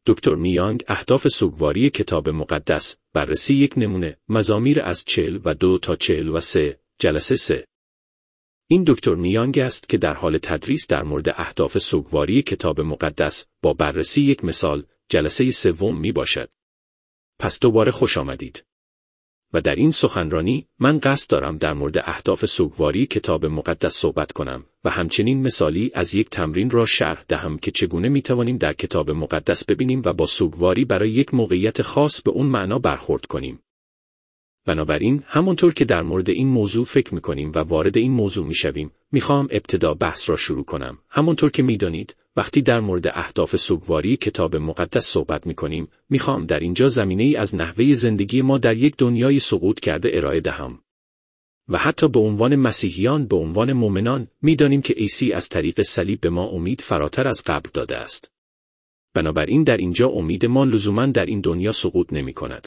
دکتر میانگ، اهداف سوگواری کتاب مقدس، بررسی یک نمونه، مزامیر از 42 تا 43، جلسه 3. این دکتر میانگ است که در حال تدریس در مورد اهداف سوگواری کتاب مقدس با بررسی یک مثال، جلسه 3 می باشد. پس دوباره خوش آمدید. و در این سخنرانی من قصد دارم در مورد اهداف سوگواری کتاب مقدس صحبت کنم و همچنین مثالی از یک تمرین را شرح دهم که چگونه می توانیم در کتاب مقدس ببینیم و با سوگواری برای یک موقعیت خاص به اون معنا برخورد کنیم. بنابراین همونطور که در مورد این موضوع فکر می‌کنیم و وارد این موضوع می‌شویم، می‌خوام ابتدا بحث را شروع کنم. همونطور که می‌دانید، وقتی در مورد اهداف سوگواری کتاب مقدس صحبت می‌کنیم، می‌خوام در اینجا زمینه‌ای از نحوه زندگی ما در یک دنیای سقوط کرده ارائه دهم. و حتی به عنوان مسیحیان، به عنوان مؤمنان، می‌دانیم که عیسی از طریق صلیب به ما امید فراتر از قبر داده است. بنابراین در اینجا امید ما لزوماً در این دنیا سقوط نمی‌کند.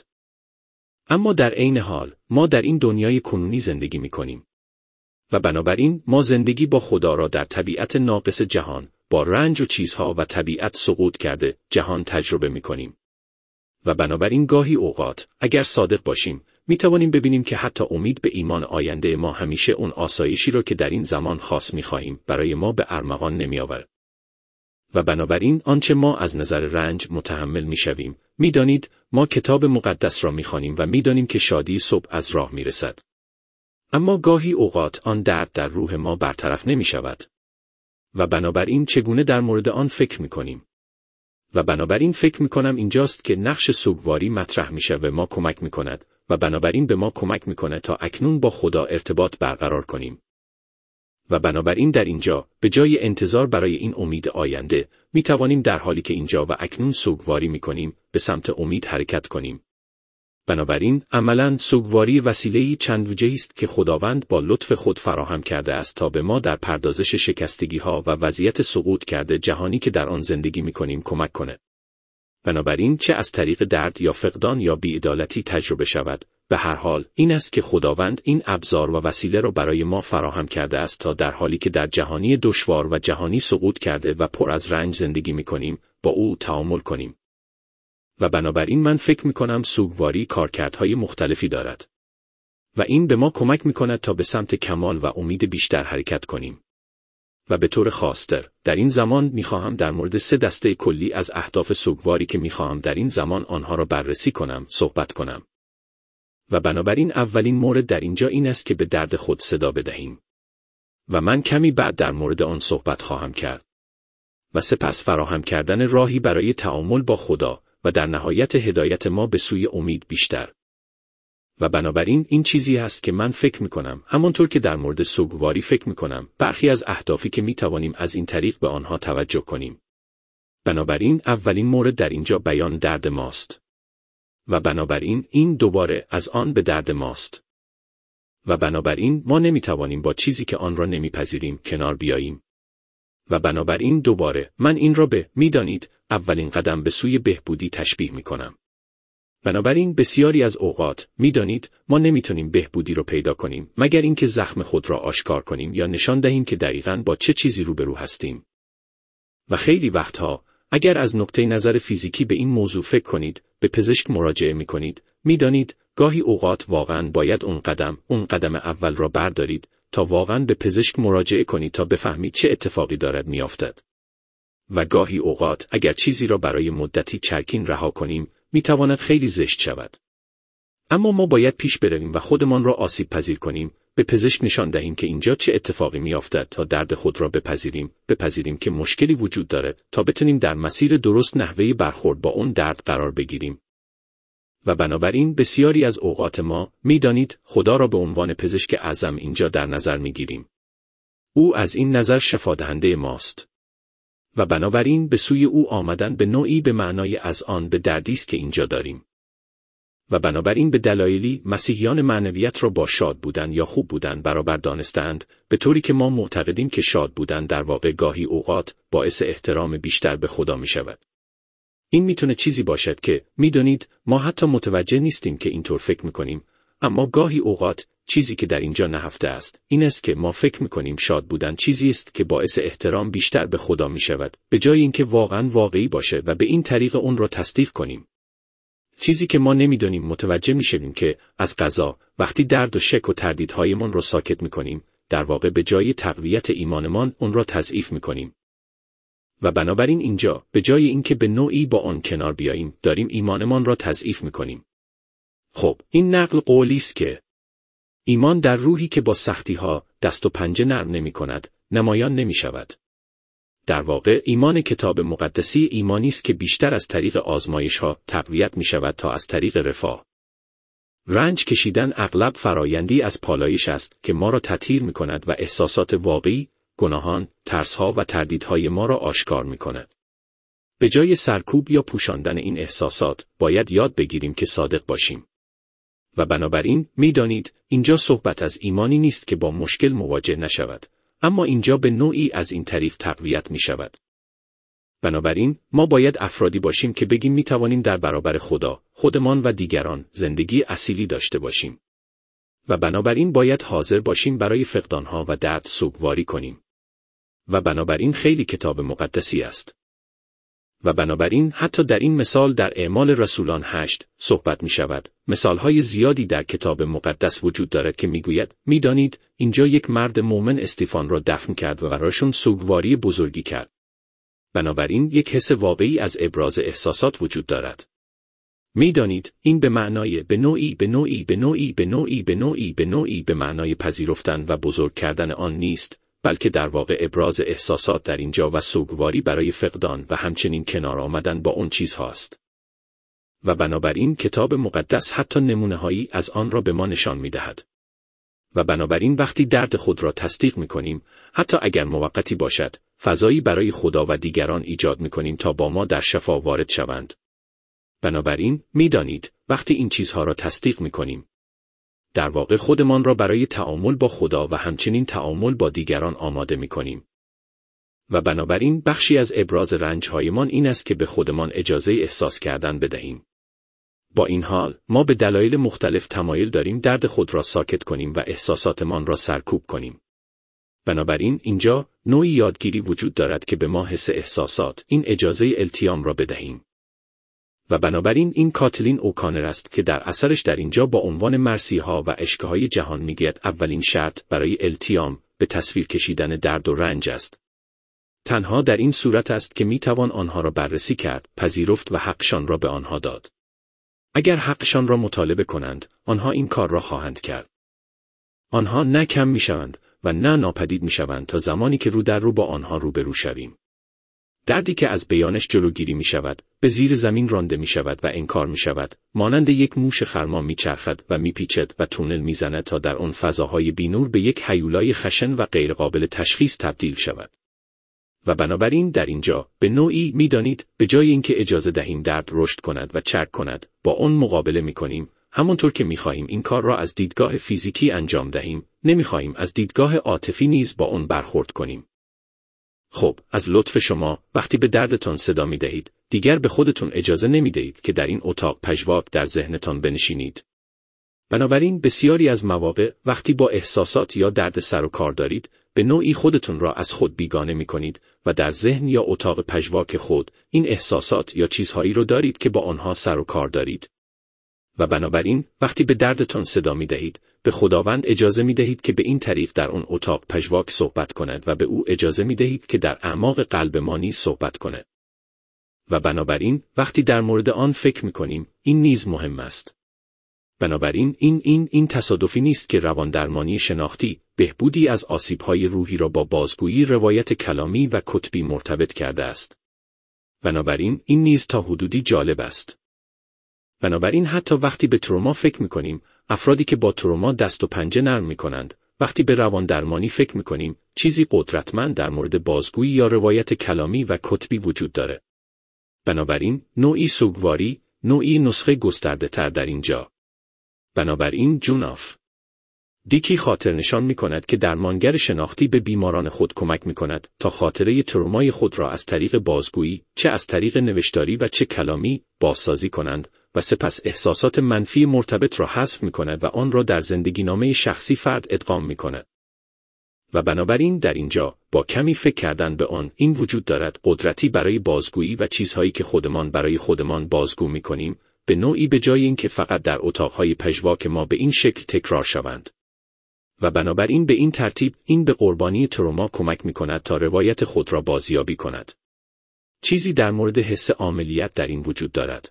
اما در عین حال ما در این دنیای کنونی زندگی می‌کنیم و بنابراین ما زندگی با خدا را در طبیعت ناقص جهان، با رنج و چیزها و طبیعت سقوط کرده جهان تجربه می‌کنیم. و بنابراین گاهی اوقات اگر صادق باشیم می‌توانیم ببینیم که حتی امید به ایمان آینده ما همیشه اون آسایشی را که در این زمان خاص می‌خواهیم برای ما به ارمغان نمی‌آورد. و بنابراین آنچه ما از نظر رنج متحمل می‌شویم، می‌دانید ما کتاب مقدس را می‌خوانیم و می‌دانیم که شادی صبح از راه می‌رسد. اما گاهی اوقات آن درد در روح ما برطرف نمی‌شود. و بنابراین چگونه در مورد آن فکر می‌کنیم؟ و بنابراین فکر می‌کنم اینجاست که نقش سوگواری مطرح میشه و ما کمک می‌کند و بنابراین به ما کمک می‌کنه تا اکنون با خدا ارتباط برقرار کنیم. و بنابراین در اینجا به جای انتظار برای این امید آینده می توانیم در حالی که اینجا و اکنون سوگواری می کنیم به سمت امید حرکت کنیم. بنابراین عملاً سوگواری وسیله‌ای چند وجهی است که خداوند با لطف خود فراهم کرده است تا به ما در پردازش شکستگی‌ها و وضعیت سقوط کرده جهانی که در آن زندگی می کنیم کمک کند. بنابراین چه از طریق درد یا فقدان یا بی‌عدالتی تجربه شود، به هر حال این است که خداوند این ابزار و وسیله را برای ما فراهم کرده است تا در حالی که در جهانی دشوار و جهانی سقوط کرده و پر از رنج زندگی می‌کنیم، با او تعامل کنیم. و بنابراین من فکر می‌کنم سوگواری کارکردهای مختلفی دارد. و این به ما کمک می‌کند تا به سمت کمال و امید بیشتر حرکت کنیم. و به طور خاص‌تر در این زمان می‌خواهم در مورد 3 دسته کلی از اهداف سوگواری که می‌خواهم در این زمان آنها را بررسی کنم، صحبت کنم. و بنابراین اولین مورد در اینجا این است که به درد خود صدا بدهیم. و من کمی بعد در مورد آن صحبت خواهم کرد. و سپس فراهم کردن راهی برای تعامل با خدا و در نهایت هدایت ما به سوی امید بیشتر. و بنابراین این چیزی است که من فکر می‌کنم، همانطور که در مورد سوگواری فکر می‌کنم، برخی از اهدافی که می‌توانیم از این طریق به آنها توجه کنیم. بنابراین اولین مورد در اینجا بیان درد ماست. و بنابراین این دوباره از آن به درد ماست. و بنابراین ما نمی‌توانیم با چیزی که آن را نمی‌پذیریم کنار بیاییم. و بنابراین دوباره من این را به می‌دانید اولین قدم به سوی بهبودی تشبیه می‌کنم. بنابراین بسیاری از اوقات می‌دانید ما نمی‌تونیم بهبودی را پیدا کنیم مگر اینکه زخم خود را آشکار کنیم یا نشان دهیم که دقیقاً با چه چیزی روبرو هستیم. و خیلی وقتها اگر از نقطه نظر فیزیکی به این موضوع فکر کنید، به پزشک مراجعه می‌کنید، می‌دانید گاهی اوقات واقعاً باید اون قدم اول را بردارید تا واقعاً به پزشک مراجعه کنید تا بفهمید چه اتفاقی دارد می‌افتد. و گاهی اوقات اگر چیزی را برای مدتی چرکین رها کنیم، می‌تواند خیلی زشت شود. اما ما باید پیش برویم و خودمان را آسیب پذیر کنیم، به پزشک نشان دهیم که اینجا چه اتفاقی می‌افتد تا درد خود را بپذیریم که مشکلی وجود دارد تا بتونیم در مسیر درست نحوه برخورد با اون درد قرار بگیریم. و بنابراین بسیاری از اوقات ما می‌دانید خدا را به عنوان پزشک اعظم اینجا در نظر می‌گیریم. او از این نظر شفادهنده ماست. و بنابراین به سوی او آمدن به نوعی به معنای از آن به دردی است که اینجا داریم. و بنابراین به دلایلی مسیحیان معنویت را با شاد بودن یا خوب بودن برابر دانستند، به طوری که ما معتقدیم که شاد بودن در واقع گاهی اوقات باعث احترام بیشتر به خدا می شود. این میتونه چیزی باشد که میدونید ما حتی متوجه نیستیم که اینطور فکر میکنیم، اما گاهی اوقات چیزی که در اینجا نهفته است این است که ما فکر می‌کنیم شاد بودن چیزی است که باعث احترام بیشتر به خدا می‌شود، به جای اینکه واقعاً واقعی باشه و به این طریق اون را تصدیق کنیم. چیزی که ما نمی‌دانیم متوجه می‌شویم که از قضا وقتی درد و شک و تردیدهایمان را ساکت می‌کنیم، در واقع به جای تقویت ایمانمان اون را تضعیف می‌کنیم. و بنابراین اینجا به جای اینکه به نوعی با آن کنار بیاییم، داریم ایمانمان را تضعیف می‌کنیم. خب، این نقل قولی است که ایمان در روحی که با سختی‌ها دست و پنجه نرم نمی‌کند، نمایان نمی‌شود. در واقع ایمان کتاب مقدسی ایمانی است که بیشتر از طریق آزمایش‌ها تقویت می‌شود تا از طریق رفاه. رنج کشیدن اغلب فرایندی از پالایش است که ما را تطهیر می‌کند و احساسات واقعی، گناهان، ترس‌ها و تردیدهای ما را آشکار می‌کند. به جای سرکوب یا پوشاندن این احساسات، باید یاد بگیریم که صادق باشیم. و بنابراین می‌دانید اینجا صحبت از ایمانی نیست که با مشکل مواجه نشود، اما اینجا به نوعی از این طریق تقویت می‌شود. بنابراین ما باید افرادی باشیم که بگیم می‌توانیم در برابر خدا، خودمان و دیگران زندگی اصیلی داشته باشیم. و بنابراین باید حاضر باشیم برای فقدانها و درد سوگواری کنیم. و بنابراین خیلی کتاب مقدسی است. و بنابراین حتی در این مثال در اعمال رسولان 8 صحبت می شود. مثالهای زیادی در کتاب مقدس وجود دارد که می گوید میدانید اینجا یک مرد مؤمن استیفان را دفن کرد و برایشان سوگواری بزرگی کرد. بنابراین یک حس واقعی از ابراز احساسات وجود دارد. میدانید این به معنای به نوعی به معنای پذیرفتن و بزرگ کردن آن نیست، بلکه در واقع ابراز احساسات در اینجا و سوگواری برای فقدان و همچنین کنار آمدن با اون چیز هاست. و بنابراین کتاب مقدس حتی نمونه‌هایی از آن را به ما نشان می‌دهد. و بنابراین وقتی درد خود را تصدیق می‌کنیم، حتی اگر موقتی باشد، فضایی برای خدا و دیگران ایجاد می‌کنیم تا با ما در شفا وارد شوند. بنابراین می‌دانید وقتی این چیزها را تصدیق می‌کنیم، در واقع خودمان را برای تعامل با خدا و همچنین تعامل با دیگران آماده می‌کنیم. و بنابراین بخشی از ابراز رنج‌هایمان این است که به خودمان اجازه احساس کردن بدهیم. با این حال، ما به دلایل مختلف تمایل داریم درد خود را ساکت کنیم و احساساتمان را سرکوب کنیم. بنابراین اینجا نوعی یادگیری وجود دارد که به ما حس احساسات، این اجازه التیام را بدهیم. و بنابراین این کاتلین اوکانر است که در اثرش در اینجا با عنوان مرسی‌ها و اشک‌های جهان میگوید اولین شرط برای التیام به تصویر کشیدن درد و رنج است. تنها در این صورت است که میتوان آنها را بررسی کرد، پذیرفت و حقشان را به آنها داد. اگر حقشان را مطالبه کنند، آنها این کار را خواهند کرد. آنها نه کم میشوند و نه ناپدید میشوند تا زمانی که رو در رو با آنها روبرو شویم. دردی که از بیانش جلوگیری می شود، به زیر زمین رانده می شود و انکار می شود، مانند یک موش خرما می چرخد و می پیچد و تونل می زند تا در آن فضاهای بینور به یک هیولای خشن و غیرقابل تشخیص تبدیل شود. و بنابراین در اینجا به نوعی می دانید به جای اینکه اجازه دهیم درد رشد کند و چرک کند، با آن مقابله می کنیم، همانطور که می خواهیم این کار را از دیدگاه فیزیکی انجام دهیم، نمی خواهیم از دیدگاه عاطفی نیز با آن برخورد کنیم. خب، از لطف شما وقتی به دردتان صدا می دهید، دیگر به خودتون اجازه نمی دهید که در این اتاق پژواک در ذهنتان بنشینید. بنابراین بسیاری از مواقع وقتی با احساسات یا درد سر و کار دارید، به نوعی خودتون را از خود بیگانه می کنید و در ذهن یا اتاق پژواک خود این احساسات یا چیزهایی رو دارید که با آنها سر و کار دارید. و بنابراین وقتی به دردتان صدا می دهید، به خداوند اجازه می دهید که به این طریق در اون اتاق پژواک صحبت کند و به او اجازه می دهید که در اعماق قلب ما نیز صحبت کند. و بنابراین وقتی در مورد آن فکر می کنیم، این نیز مهم است. بنابراین این تصادفی نیست که رواندرمانی شناختی بهبودی از آسیب‌های روحی را با بازگویی روایت کلامی و کتبی مرتبط کرده است. بنابراین این نیز تا حدودی جالب است. بنابراین حتی وقتی به تروما فکر می‌کنیم، افرادی که با تروما دست و پنجه نرم می‌کنند، وقتی به رواندرمانی فکر می‌کنیم، چیزی قدرتمند در مورد بازگویی یا روایت کلامی و کتبی وجود داره. بنابراین نوعی سوگواری، نوعی نسخه گسترده‌تر در اینجا. بنابراین جوناف دیکی خاطر نشان می‌کند که درمانگر شناختی به بیماران خود کمک می‌کند تا خاطره ترومای خود را از طریق بازگویی، چه از طریق نوشتاری و چه کلامی، بازسازی کنند و سپس احساسات منفی مرتبط را حذف می‌کند و آن را در زندگینامه شخصی فرد ادغام می‌کند. و بنابراین در اینجا با کمی فکر کردن به آن این وجود دارد قدرتی برای بازگویی و چیزهایی که خودمان برای خودمان بازگو می‌کنیم به نوعی به جای اینکه فقط در اتاقهای پژواک ما به این شکل تکرار شوند. و بنابراین به این ترتیب این به قربانی تروما کمک می‌کند تا روایت خود را بازیابی کند. چیزی در مورد حس عاملیت در این وجود دارد.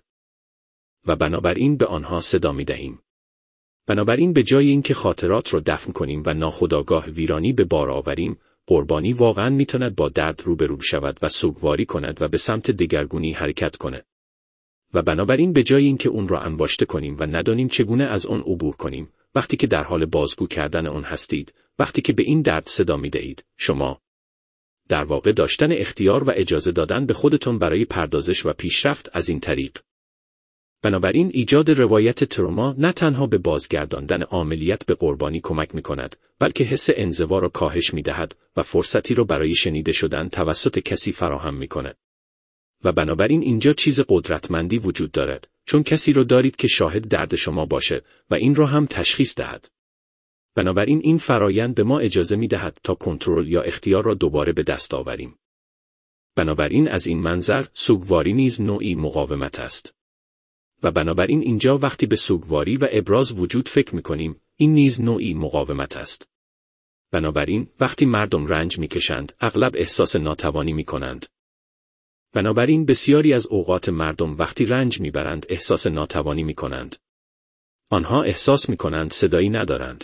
و بنابراین به آنها صدا می‌دهیم. بنابراین به جای اینکه خاطرات را دفن کنیم و ناخودآگاه ویرانی به بار آوریم، قربانی واقعاً می‌تواند با درد روبرو شود و سوگواری کند و به سمت دگرگونی حرکت کند. و بنابراین به جای اینکه اون را انباشته کنیم و ندانیم چگونه از آن عبور کنیم، وقتی که در حال بازگو کردن آن هستید، وقتی که به این درد صدا می‌دهید، شما در واقع داشتن اختیار و اجازه دادن به خودتون برای پردازش و پیشرفت از این طریق. بنابراین ایجاد روایت تروما نه تنها به بازگرداندن عاملیت به قربانی کمک می‌کند، بلکه حس انزوا را کاهش می‌دهد و فرصتی را برای شنیده شدن توسط کسی فراهم می‌کند. و بنابراین اینجا چیز قدرتمندی وجود دارد، چون کسی را دارید که شاهد درد شما باشه و این را هم تشخیص دهد. بنابراین این فرایند به ما اجازه می‌دهد تا کنترل یا اختیار را دوباره به دست آوریم. بنابراین از این منظر سوگواری نیز نوعی مقاومت است. و بنابراین اینجا وقتی به سوگواری و ابراز وجود فکر می‌کنیم، این نیز نوعی مقاومت است. بنابراین وقتی مردم رنج می‌کشند، اغلب احساس ناتوانی می‌کنند. بنابراین بسیاری از اوقات مردم وقتی رنج می‌برند احساس ناتوانی می‌کنند. آنها احساس می‌کنند صدایی ندارند.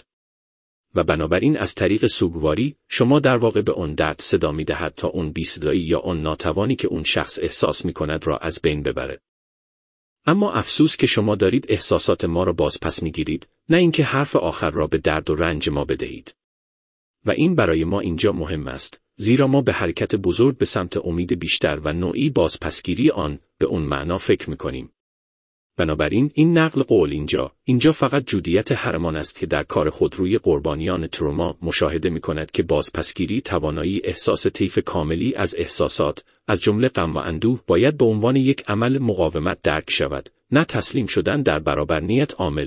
و بنابراین از طریق سوگواری شما در واقع به آن درد صدا می‌دهد تا اون بی‌صدایی یا آن ناتوانی که اون شخص احساس می‌کند را از بین ببره. اما افسوس که شما دارید احساسات ما را بازپس می‌گیرید، نه اینکه حرف آخر را به درد و رنج ما بدهید. و این برای ما اینجا مهم است، زیرا ما به حرکت بزرگ به سمت امید بیشتر و نوعی بازپسگیری آن به اون معنا فکر می‌کنیم. بنابراین این نقل قول اینجا فقط جدیت هرمان است که در کار خود روی قربانیان تروما مشاهده می‌کند که بازپسگیری توانایی احساس طیف کاملی از احساسات، از جمله غم و اندوه باید به عنوان یک عمل مقاومت درک شود، نه تسلیم شدن در برابر نیت عامل.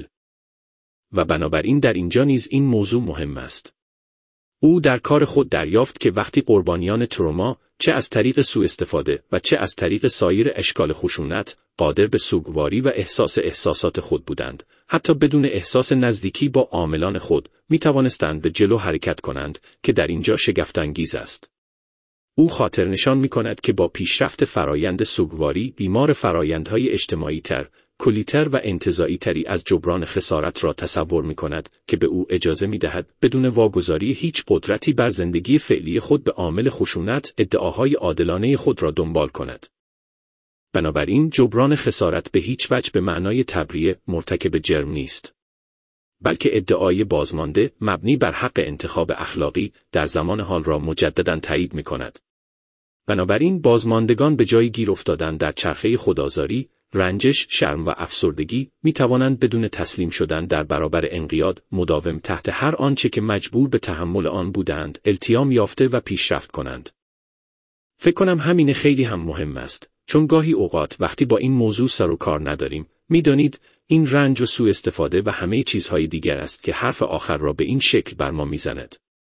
و بنابراین در اینجا نیز این موضوع مهم است. او در کار خود دریافت که وقتی قربانیان تروما، چه از طریق سوء استفاده و چه از طریق سایر اشکال خشونت، قادر به سوگواری و احساسات خود بودند، حتی بدون احساس نزدیکی با عاملان خود، می توانستند به جلو حرکت کنند که در اینجا شگفت‌انگیز است. او خاطر نشان می کند که با پیشرفت فرایند سوگواری بیمار فرایندهای اجتماعی تر، کلی‌تر و انتزاعی تری از جبران خسارت را تصور می کند که به او اجازه می دهد بدون واگذاری هیچ قدرتی بر زندگی فعلی خود به عامل خشونت ادعاهای عادلانه خود را دنبال کند. بنابراین جبران خسارت به هیچ وجه به معنای تبریه مرتکب جرم نیست، بلکه ادعای بازمانده مبنی بر حق انتخاب اخلاقی در زمان حال را مجدداً تایید می کند. بنابراین بازماندگان به جای گیر افتادن در چرخه خودآزاری، رنجش، شرم و افسردگی می توانند بدون تسلیم شدن در برابر انقیاد مداوم تحت هر آنچه که مجبور به تحمل آن بودند التیام یافته و پیشرفت کنند. فکر کنم همین خیلی هم مهم است، چون گاهی اوقات وقتی با این موضوع سر و کار نداریم، می‌دانید این رنج و سوء استفاده و همه چیزهای دیگر است که حرف آخر را به این شکل بر ما میزند.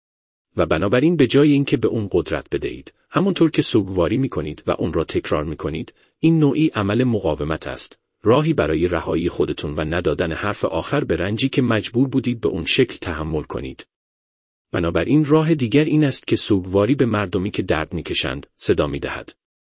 و بنابراین به جای اینکه به اون قدرت بدهید، همونطور که سوگواری می‌کنید و اون را تکرار می‌کنید، این نوعی عمل مقاومت است، راهی برای رهایی خودتون و ندادن حرف آخر به رنجی که مجبور بودید به اون شکل تحمل کنید. بنابراین راه دیگر این است که سوگواری به مردمی که درد می‌کشند صدا می‌دهد،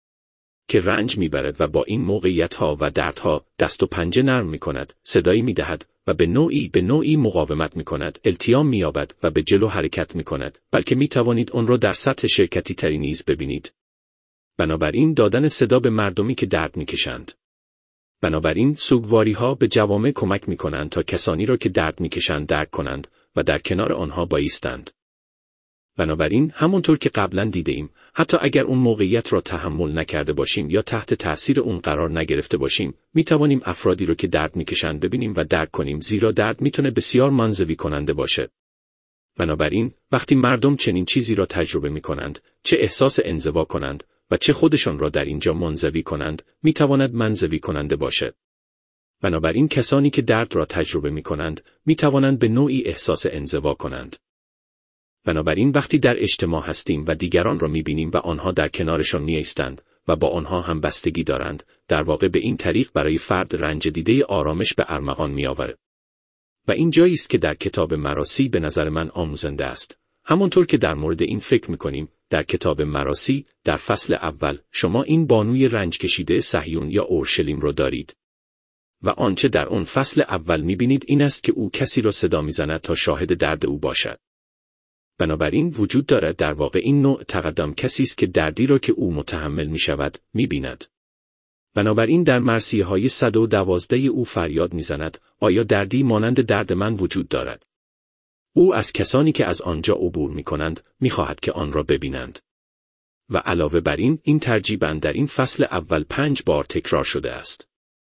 که رنج می‌برد و با این موقعیت‌ها و دردها دست و پنجه نرم می‌کند، صدایی می‌دهد و به نوعی مقاومت می‌کند، التیام می‌یابد و به جلو حرکت می‌کند، بلکه می‌توانید آن را در سطح شرکتی تری نیز ببینید. بنابراین دادن صدا به مردمی که درد می‌کشند. بنابراین سوگواری‌ها به جوامع کمک می‌کنند تا کسانی را که درد می‌کشند درک کنند و در کنار آنها بایستند. بنابراین همونطور که قبلا دیدیم، حتی اگر اون موقعیت را تحمل نکرده باشیم یا تحت تأثیر اون قرار نگرفته باشیم، میتوانیم افرادی رو که درد میکشند ببینیم و درک کنیم، زیرا درد میتونه بسیار منزوی کننده باشه. بنابراین وقتی مردم چنین چیزی را تجربه میکنند، چه احساس انزوا کنند و چه خودشان را در اینجا منزوی کنند، میتواند منزوی کننده باشه. بنابراین کسانی که درد را تجربه می کنند، می توانند به نوعی احساس انزوا کنند. بنابراین وقتی در اجتماع هستیم و دیگران را می بینیم و آنها در کنارشان می ایستند و با آنها هم بستگی دارند، در واقع به این طریق برای فرد رنج دیده آرامش به ارمغان می آورد. و این جایی است که در کتاب مراسی به نظر من آموزنده است. همانطور که در مورد این فکر می کنیم، در کتاب مراسی، در فصل اول، شما این بانوی رنج کشیده صهیون یا اورشلیم را دارید. و آنچه در آن فصل اول می بینید این است که او کسی را صدا می زند تا شاهد درد او باشد. بنابراین وجود دارد در واقع این نوع تقدم کسی است که دردی را که او متحمل می شود، می بیند. بنابراین در مرثیه های 112 او فریاد می زند، آیا دردی مانند درد من وجود دارد؟ او از کسانی که از آنجا عبور می کنند، می خواهد که آن را ببینند. و علاوه بر این ترجیباً در این فصل اول 5 بار تکرار شده است.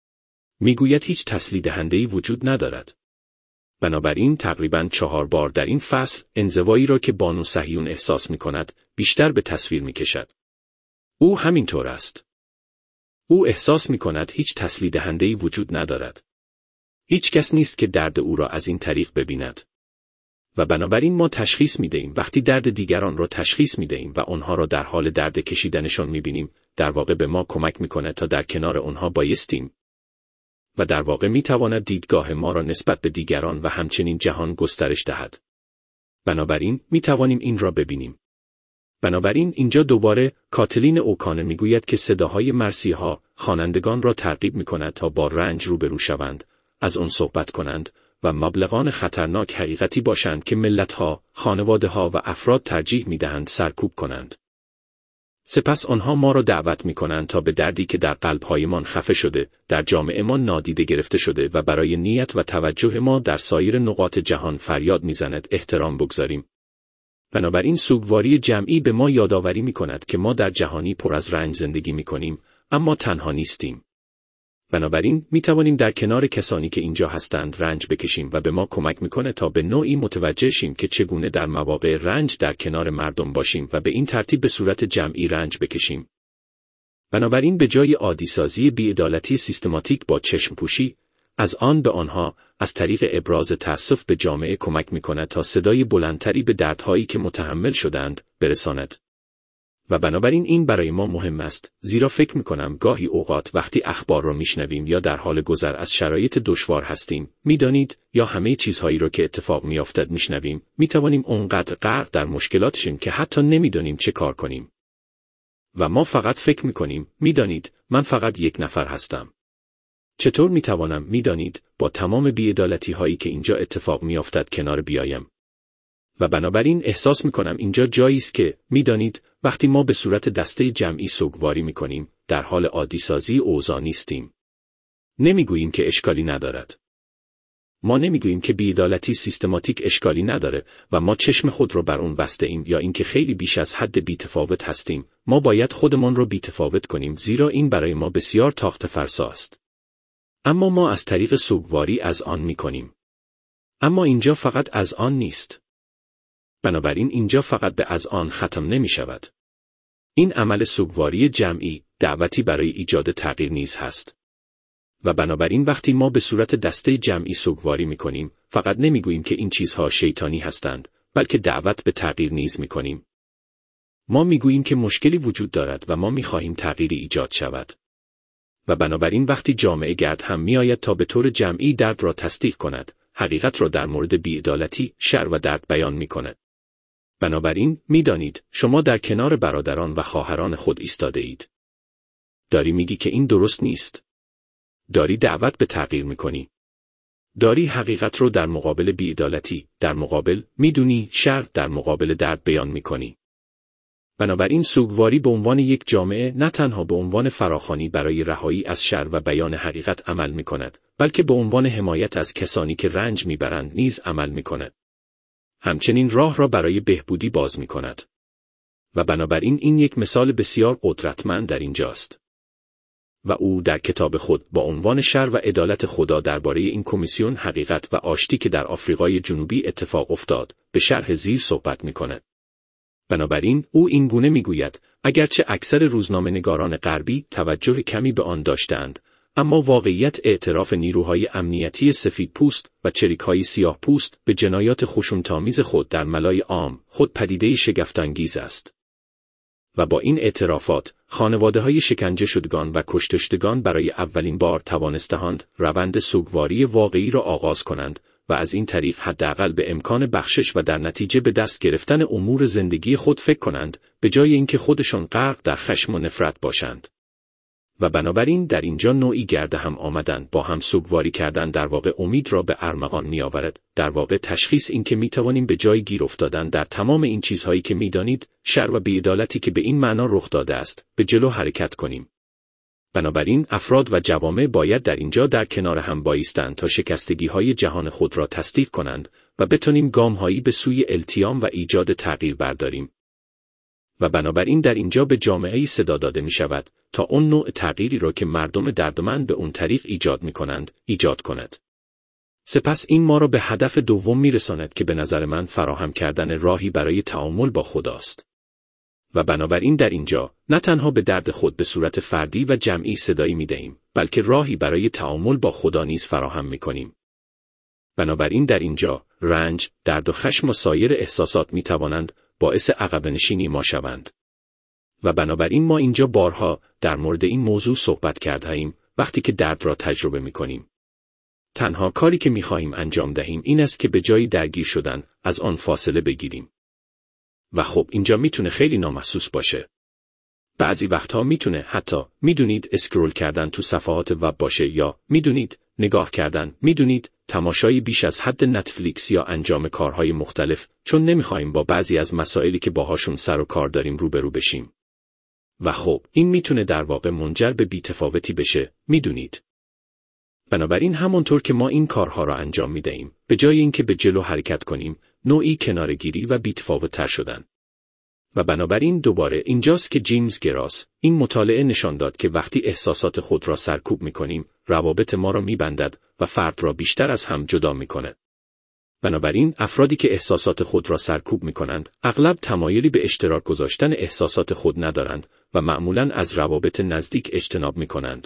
می گوید هیچ تسلی دهنده‌ای وجود ندارد. بنابراین تقریباً 4 بار در این فصل، انزوایی را که بانو صهیون احساس می کند، بیشتر به تصویر می کشد. او همینطور است. او احساس می کند هیچ تسلی دهنده‌ای وجود ندارد. هیچ کس نیست که درد او را از این طریق ببیند. و بنابراین ما تشخیص می دهیم وقتی درد دیگران را تشخیص می دهیم و آنها را در حال درد کشیدنشان می بینیم، در واقع به ما کمک می کند تا در کنار آنها بایستیم. و در واقع می تواند دیدگاه ما را نسبت به دیگران و همچنین جهان گسترش دهد. بنابراین می توانیم این را ببینیم. بنابراین اینجا دوباره کاتلین اوکانه می گوید که صداهای مرثیه ها خوانندگان را ترغیب می کند تا با رنج روبرو شوند، از آن صحبت کنند و مبلغان خطرناک حقیقتی باشند که ملت‌ها، خانواده‌ها و افراد ترجیح می‌دهند سرکوب کنند. سپس آنها ما را دعوت می‌کنند تا به دردی که در قلب‌هایمان خفه شده، در جامعه‌مان نادیده گرفته شده و برای نیت و توجه ما در سایر نقاط جهان فریاد می‌زند احترام بگذاریم. بنابراین سوگواری جمعی به ما یادآوری می‌کند که ما در جهانی پر از رنج زندگی می‌کنیم، اما تنها نیستیم. بنابراین می توانیم در کنار کسانی که اینجا هستند رنج بکشیم و به ما کمک میکنه تا به نوعی متوجه شیم که چگونه در مواقع رنج در کنار مردم باشیم و به این ترتیب به صورت جمعی رنج بکشیم. بنابراین به جای عادیسازی بی‌عدالتی سیستماتیک با چشم پوشی، از آن به آنها از طریق ابراز تأسف به جامعه کمک میکند تا صدای بلندتری به دردهایی که متحمل شدند برساند. و بنابراین این برای ما مهم است، زیرا فکر می‌کنم گاهی اوقات وقتی اخبار را میشنویم یا در حال گذر از شرایط دشوار هستیم، میدانید، یا همه چیزهایی را که اتفاق میافتد میشنویم، میتوانیم اونقدر غرق در مشکلات شیم که حتی نمیدانیم چه کار کنیم. و ما فقط فکر می‌کنیم، میدانید، من فقط یک نفر هستم. چطور میتوانم، میدانید، با تمام بی‌عدالتی‌هایی که اینجا اتفاق میافتد کنار بیایم؟ و بنابراین احساس میکنم اینجا جایی است که، میدانید، وقتی ما به صورت دسته جمعی سوگواری میکنیم، در حال عادیسازی اوضاع نیستیم. نمیگوییم که اشکالی ندارد. ما نمیگوییم که بی‌عدالتی سیستماتیک اشکالی نداره و ما چشم خود رو بر اون بسته ایم یا اینکه خیلی بیش از حد بی‌تفاوت هستیم. ما باید خودمان رو بی‌تفاوت کنیم زیرا این برای ما بسیار تاخت فرسا است. اما ما از طریق سوگواری از آن میکنیم. اما اینجا فقط از آن نیست. بنابراین اینجا فقط به از آن ختم نمی شود. این عمل سوگواری جمعی دعوتی برای ایجاد تغییر نیز هست. و بنابراین وقتی ما به صورت دسته جمعی سوگواری می کنیم، فقط نمی گوییم که این چیزها شیطانی هستند، بلکه دعوت به تغییر نیز می کنیم. ما می گوییم که مشکلی وجود دارد و ما می خواهیم تغییری ایجاد شود. و بنابراین وقتی جامعه گرد هم می آید تا به طور جمعی درد را تصدیق کند، حقیقت را در مورد بی‌عدالتی، شر و درد بیان می کند. بنابراین میدانید شما در کنار برادران و خواهران خود ایستاده اید. داری میگی که این درست نیست. داری دعوت به تغییر میکنی. داری حقیقت رو در مقابل بی‌عدالتی، در مقابل میدونی شر، در مقابل درد بیان میکنی. بنابراین سوگواری به عنوان یک جامعه نه تنها به عنوان فراخوانی برای رهایی از شر و بیان حقیقت عمل میکند، بلکه به عنوان حمایت از کسانی که رنج میبرند نیز عمل میکند. همچنین راه را برای بهبودی باز می کند. و بنابراین این یک مثال بسیار قدرتمند در اینجاست. و او در کتاب خود با عنوان شر و عدالت خدا درباره این کمیسیون حقیقت و آشتی که در آفریقای جنوبی اتفاق افتاد، به شرح زیر صحبت می کند. بنابراین او این گونه می گوید، اگرچه اکثر روزنامه‌نگاران غربی توجه کمی به آن داشتند، اما واقعیت اعتراف نیروهای امنیتی سفیدپوست و چریک‌های سیاه‌پوست به جنایات خشونت‌آمیز خود در ملای عام خود پدیده‌ای شگفت‌انگیز است. و با این اعترافات، خانواده‌های شکنجه شدگان و کشته شدگان برای اولین بار توانستند روند سوگواری واقعی را آغاز کنند و از این طریق حداقل به امکان بخشش و در نتیجه به دست گرفتن امور زندگی خود فکر کنند، به جای اینکه خودشان غرق در خشم و نفرت باشند. و بنابراین در اینجا نوعی گرد هم آمدن با هم سوگواری کردن در واقع امید را به ارمغان می آورد، در واقع تشخیص این که می توانیم به جای گیر افتادن در تمام این چیزهایی که می دانید، شر و بی‌عدالتی که به این معنا رخ داده است، به جلو حرکت کنیم. بنابراین افراد و جوامع باید در اینجا در کنار هم بایستند تا شکستگی‌های جهان خود را تصدیق کنند و بتونیم گام‌هایی به سوی التیام و ایجاد تغییر برداریم. و بنابراین در اینجا به جامعه‌ای صدا داده می شود تا اون نوع تغییری را که مردم دردمند به اون طریق ایجاد می کنند، ایجاد کند. سپس این ما را به هدف دوم می رساند که به نظر من فراهم کردن راهی برای تعامل با خداست. و بنابراین در اینجا نه تنها به درد خود به صورت فردی و جمعی صدایی می دهیم، بلکه راهی برای تعامل با خدا نیز فراهم می کنیم. بنابراین در اینجا رنج، درد و خشم و سایر احساسات می توانند باعث عقب‌نشینی ما شوند. و بنابراین ما اینجا بارها در مورد این موضوع صحبت کرده‌ایم وقتی که درد را تجربه می‌کنیم. تنها کاری که می‌خواهیم انجام دهیم این است که به جای درگیر شدن از آن فاصله بگیریم. و خب اینجا میتونه خیلی نامحسوس باشه. بعضی وقتها میتونه حتی میدونید اسکرول کردن تو صفحات وب باشه یا میدونید نگاه کردن، میدونید تماشای بیش از حد نتفلیکس یا انجام کارهای مختلف، چون نمیخوایم با بعضی از مسائلی که باهاشون سر و کار داریم روبرو بشیم. و خب این میتونه در واقع منجر به بی‌تفاوتی بشه، میدونید. بنابراین همونطور که ما این کارها را انجام میدهیم، به جای اینکه به جلو حرکت کنیم، نوعی کناره‌گیری و بی‌تفاوت‌تر شدن. و بنابراین دوباره اینجاست که جیمز گراس این مطالعه نشان داد که وقتی احساسات خود را سرکوب می‌کنیم، روابط ما را می‌بندد و فرد را بیشتر از هم جدا می‌کند. بنابراین افرادی که احساسات خود را سرکوب می‌کنند، اغلب تمایلی به اشتراک گذاشتن احساسات خود ندارند و معمولاً از روابط نزدیک اجتناب می‌کنند.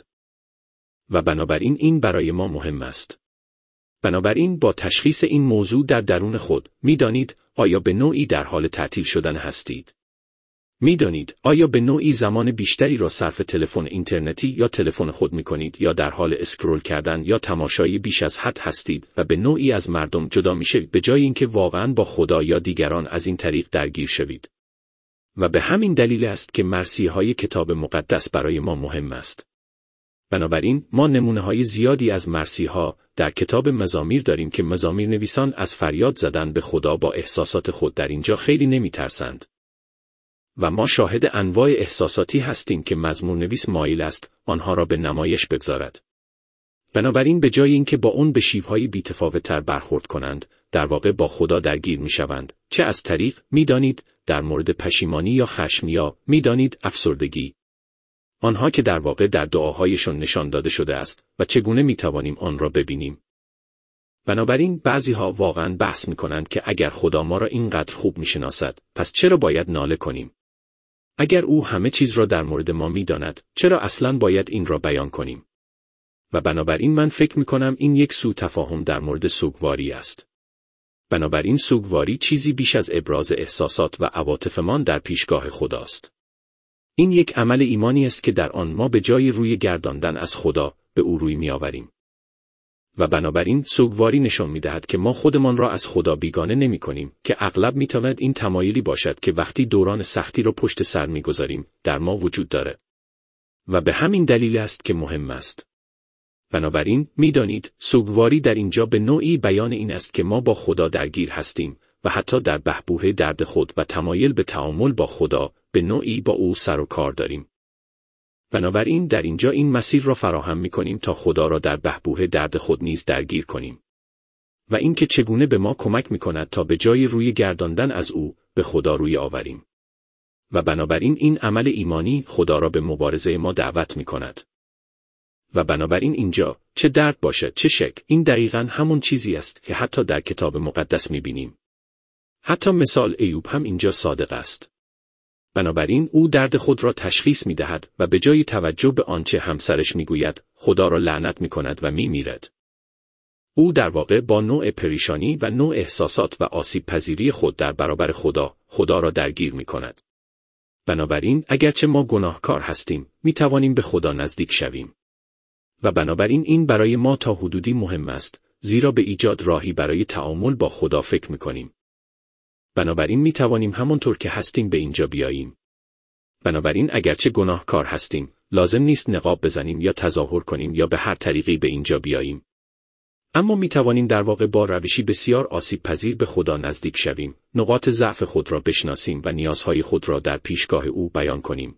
و بنابراین این برای ما مهم است. بنابراین با تشخیص این موضوع در درون خود، می‌دانید آیا به نوعی در حال تعطیل شدن هستید؟ می‌دانید آیا به نوعی زمان بیشتری را صرف تلفن اینترنتی یا تلفن خود می‌کنید یا در حال اسکرول کردن یا تماشای بیش از حد هستید و به نوعی از مردم جدا می‌شوید به جای اینکه واقعاً با خدا یا دیگران از این طریق درگیر شوید؟ و به همین دلیل است که مرثیه‌های کتاب مقدس برای ما مهم است. بنابراین ما نمونه‌های زیادی از مرثیه‌ها در کتاب مزامیر داریم که مزامیر نویسان از فریاد زدن به خدا با احساسات خود در اینجا خیلی نمی‌ترسند. و ما شاهد انواع احساساتی هستیم که مزمور نویس مایل است آنها را به نمایش بگذارد. بنابراین به جای اینکه با اون به شیوه‌های بی‌تفاوت‌تر برخورد کنند، در واقع با خدا درگیر می‌شوند، چه از طریق می‌دانید در مورد پشیمانی یا خشم یا می‌دانید افسردگی. آنها که در واقع در دعاهایشان نشان داده شده است و چگونه می‌توانیم آن را ببینیم. بنابراین بعضی‌ها واقعاً بحث می‌کنند که اگر خدا ما را اینقدر خوب می‌شناسد، پس چرا باید ناله کنیم؟ اگر او همه چیز را در مورد ما می‌داند، چرا اصلاً باید این را بیان کنیم؟ و بنابراین من فکر می‌کنم این یک سوء تفاهم در مورد سوگواری است. بنابراین سوگواری چیزی بیش از ابراز احساسات و عواطفمان در پیشگاه خداست. این یک عمل ایمانی است که در آن ما به جای روی گرداندن از خدا به او روی می‌آوریم. و بنابراین سوگواری نشان می‌دهد که ما خودمان را از خدا بیگانه نمی‌کنیم که اغلب می‌تواند این تمایلی باشد که وقتی دوران سختی را پشت سر می‌گذاریم در ما وجود دارد. و به همین دلیل است که مهم است. بنابراین می‌دانید سوگواری در اینجا به نوعی بیان این است که ما با خدا درگیر هستیم و حتی در بحبوح درد خود و تمایل به تعامل با خدا به نوعی با او سر و کار داریم. بنابراین در اینجا این مسیر را فراهم می‌کنیم تا خدا را در بحبوح درد خود نیز درگیر کنیم. و این که چگونه به ما کمک می‌کند تا به جای روی گرداندن از او به خدا روی آوریم. و بنابراین این عمل ایمانی خدا را به مبارزه ما دعوت می‌کند. و بنابراین اینجا چه درد باشد چه شک، این دقیقاً همون چیزی است که حتی در کتاب مقدس می‌بینیم. حتی مثال ایوب هم اینجا صادق است. بنابراین او درد خود را تشخیص می دهد و به جای توجه به آنچه همسرش می گوید، خدا را لعنت می کند و می میرد. او در واقع با نوع پریشانی و نوع احساسات و آسیب پذیری خود در برابر خدا را درگیر می کند. بنابراین اگرچه ما گناهکار هستیم، می توانیم به خدا نزدیک شویم. و بنابراین این برای ما تا حدودی مهم است، زیرا به ایجاد راهی برای تعامل با خدا فکر می کنیم. بنابراین می توانیم همانطور که هستیم به اینجا بیاییم. بنابراین اگرچه گناهکار هستیم، لازم نیست نقاب بزنیم یا تظاهر کنیم یا به هر طریقی به اینجا بیاییم. اما می توانیم در واقع با روشی بسیار آسیب پذیر به خدا نزدیک شویم، نقاط ضعف خود را بشناسیم و نیازهای خود را در پیشگاه او بیان کنیم.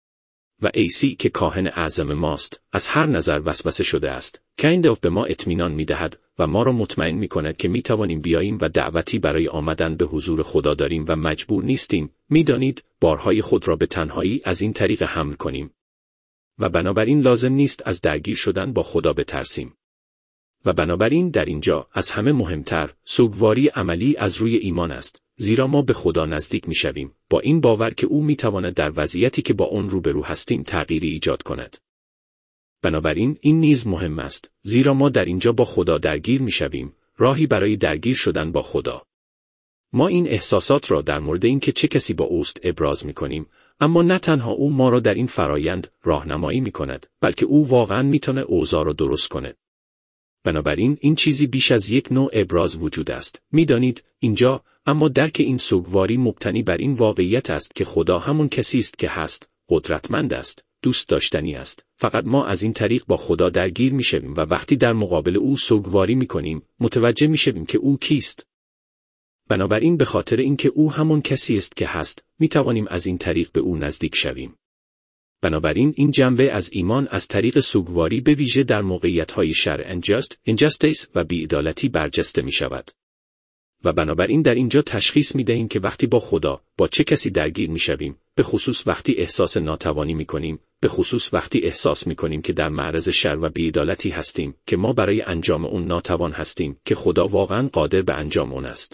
و عیسی که کاهن اعظم ماست، از هر نظر وسوسه شده است، به ما اطمینان می دهد و ما را مطمئن می کند که می توانیم بیاییم و دعوتی برای آمدن به حضور خدا داریم و مجبور نیستیم، می دانید، بارهای خود را به تنهایی از این طریق حمل کنیم. و بنابراین لازم نیست از درگیر شدن با خدا بترسیم. و بنابراین در اینجا از همه مهمتر، سوگواری عملی از روی ایمان است، زیرا ما به خدا نزدیک می شویم، با این باور که او می تواند در وضعیتی که با آن روبرو هستیم تغییری ایجاد کند. بنابراین این نیز مهم است، زیرا ما در اینجا با خدا درگیر می شویم، راهی برای درگیر شدن با خدا. ما این احساسات را در مورد اینکه چه کسی با اوست ابراز می کنیم، اما نه تنها او ما را در این فرایند راهنمایی می کند، بلکه او واقعاً می تواند اوضاع را درست کند. بنابراین این چیزی بیش از یک نوع ابراز وجود است. می دانید، اینجا، اما درک این سوگواری مبتنی بر این واقعیت است که خدا همون کسی است که هست، قدرتمند است، دوست داشتنی است. فقط ما از این طریق با خدا درگیر می شویم و وقتی در مقابل او سوگواری می کنیم، متوجه می شویم که او کیست. بنابراین به خاطر اینکه او همون کسی است که هست، می توانیم از این طریق به او نزدیک شویم. بنابراین این جنبه از ایمان از طریق سوگواری به ویژه در موقعیت‌های شر injustice و بی‌عدالتی برجسته می شود. و بنابراین در اینجا تشخیص می دهیم که وقتی با خدا، با چه کسی درگیر می شویم، به خصوص وقتی احساس ناتوانی می کنیم، به خصوص وقتی احساس می کنیم که در معرض شر و بی‌عدالتی هستیم، که ما برای انجام اون ناتوان هستیم، که خدا واقعاً قادر به انجام اون است.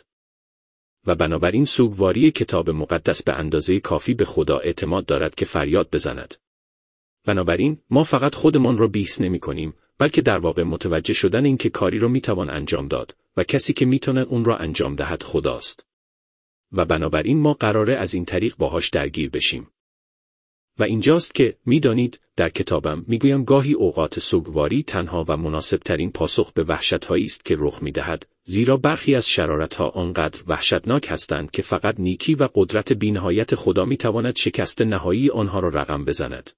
و بنابراین سوگواری کتاب مقدس به اندازه کافی به خدا اعتماد دارد که فریاد بزند. بنابراین ما فقط خودمان را بیس نمی کنیم، بلکه در واقع متوجه شدن این که کاری را می توان انجام داد و کسی که می تواند اون را انجام دهد خداست. و بنابراین ما قراره از این طریق باهاش درگیر بشیم. و اینجاست که می دانید، در کتابم می گویم گاهی اوقات سوگواری تنها و مناسب ترین پاسخ به وحشت‌هایی است که رخ می دهد، زیرا برخی از شرارت‌ها آنقدر وحشتناک هستند که فقط نیکی و قدرت بی‌نهایت خدا می تواند شکست نهایی آنها را رقم بزند.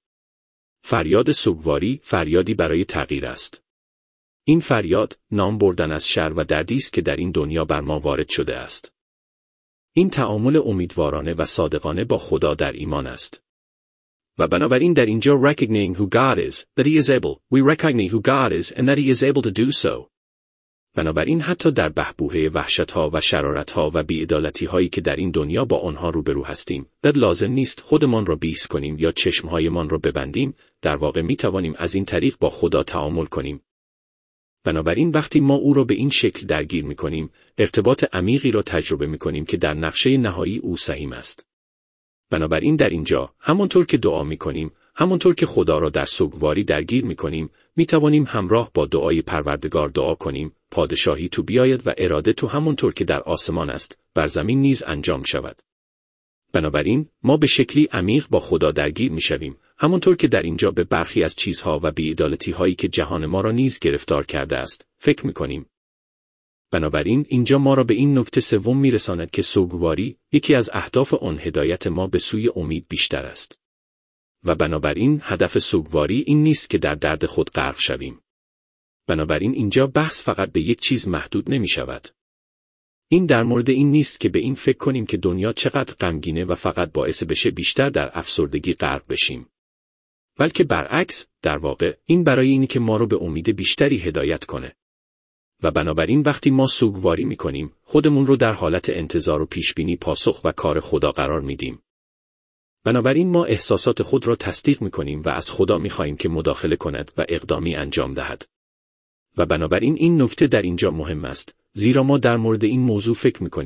فریاد سوگواری فریادی برای تغییر است. این فریاد نام بردن از شر و دردی است که در این دنیا بر ما وارد شده است. این تعامل امیدوارانه و صادقانه با خدا در ایمان است. و بنابراین در اینجا recognizing who God is, that he is able, we recognize who God is and that he is able to do so. بنابراین حتی در بحبوحه وحشت‌ها و شرارت‌ها و بی‌عدالتی‌هایی که در این دنیا با آنها روبرو هستیم، در لازم نیست خودمان را بیس کنیم یا چشمهایمان را ببندیم، در واقع می‌توانیم از این طریق با خدا تعامل کنیم. بنابراین وقتی ما او را به این شکل درگیر می‌کنیم، ارتباط عمیقی را تجربه می‌کنیم که در نقشه نهایی او سهیم است. بنابراین در اینجا، همانطور که دعا می‌کنیم، همانطور که خدا را در سوگواری درگیر می‌کنیم، می‌توانیم همراه با دعای پروردگار دعا کنیم، پادشاهی تو بیاید و اراده تو همانطور که در آسمان است، بر زمین نیز انجام شود. بنابراین ما به شکلی عمیق با خدا درگیر می‌شویم، همانطور که در اینجا به برخی از چیزها و بی‌عدالتی‌هایی که جهان ما را نیز گرفتار کرده است، فکر می‌کنیم. بنابراین اینجا ما را به این نکته سوم می‌رساند که سوگواری یکی از اهداف آن هدایت ما به سوی امید بیشتر است. و بنابراین هدف سوگواری این نیست که در درد خود غرق شویم. بنابراین اینجا بحث فقط به یک چیز محدود نمی شود. این در مورد این نیست که به این فکر کنیم که دنیا چقدر غمگینه و فقط باعث بشه بیشتر در افسردگی غرق بشیم. بلکه برعکس، در واقع این برای اینه که ما رو به امید بیشتری هدایت کنه. و بنابراین وقتی ما سوگواری می کنیم، خودمون رو در حالت انتظار و پیشبینی پاسخ و کار خدا قرار میدیم. بنابراین ما احساسات خود را تصدیق می کنیم و از خدا می خواهیم که مداخله کند و اقدامی انجام دهد. و بنابراین این نکته در اینجا مهم است، زیرا ما در مورد این موضوع فکر می کنیم،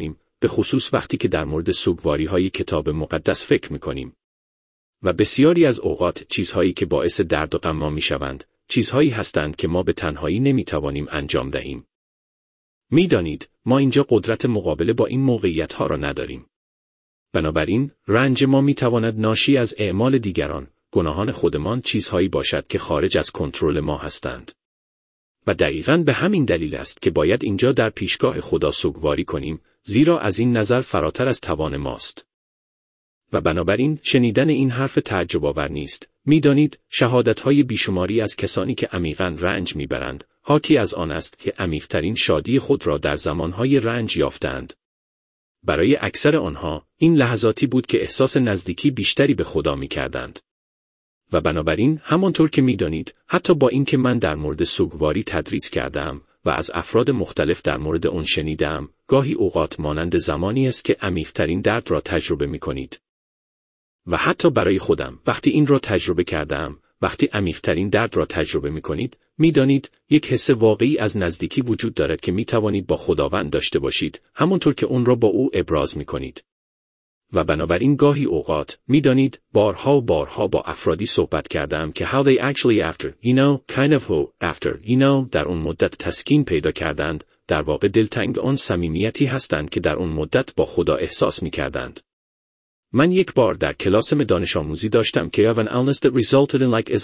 به خصوص وقتی که در مورد سوگواری‌های کتاب مقدس فکر می‌کنیم. و بسیاری از اوقات چیزهایی که باعث درد و غم ما می‌شوند، چیزهایی هستند که ما به تنهایی نمی‌توانیم انجام دهیم. می‌دانید، ما اینجا قدرت مقابله با این موقعیت‌ها را نداریم. بنابراین، رنج ما می‌تواند ناشی از اعمال دیگران، گناهان خودمان چیزهایی باشد که خارج از کنترل ما هستند. و دقیقاً به همین دلیل است که باید اینجا در پیشگاه خدا سوگواری کنیم، زیرا از این نظر فراتر از توان ماست. و بنابراین شنیدن این حرف تعجب‌آور نیست. می‌دانید، شهادت‌های بیشماری از کسانی که عمیقاً رنج می‌برند، حاکی از آن است که عمیق‌ترین شادی خود را در زمانهای رنج یافتند. برای اکثر آنها، این لحظاتی بود که احساس نزدیکی بیشتری به خدا می‌کردند. و بنابراین همانطور که می‌دانید، حتی با اینکه من در مورد سوگواری تدریس کردم و از افراد مختلف در مورد آن شنیدم، گاهی اوقات مانند زمانی است که عمیق‌ترین درد را تجربه می‌کنید. و حتی برای خودم، وقتی این را تجربه کردم، وقتی عمیق‌ترین درد را تجربه می‌کنید، می‌دانید یک حس واقعی از نزدیکی وجود دارد که می‌توانید با خداوند داشته باشید، همانطور که اون را با او ابراز می‌کنید. و بنابراین گاهی اوقات، می‌دانید، بارها و بارها با افرادی صحبت کردم که how they actually kind of در اون مدت تسکین پیدا کردند، در واقع دلتنگ آن صمیمیتی هستند که در اون مدت با خدا احساس می‌کردند. من یک بار در کلاسم دانش آموزی داشتم که an illness that resulted in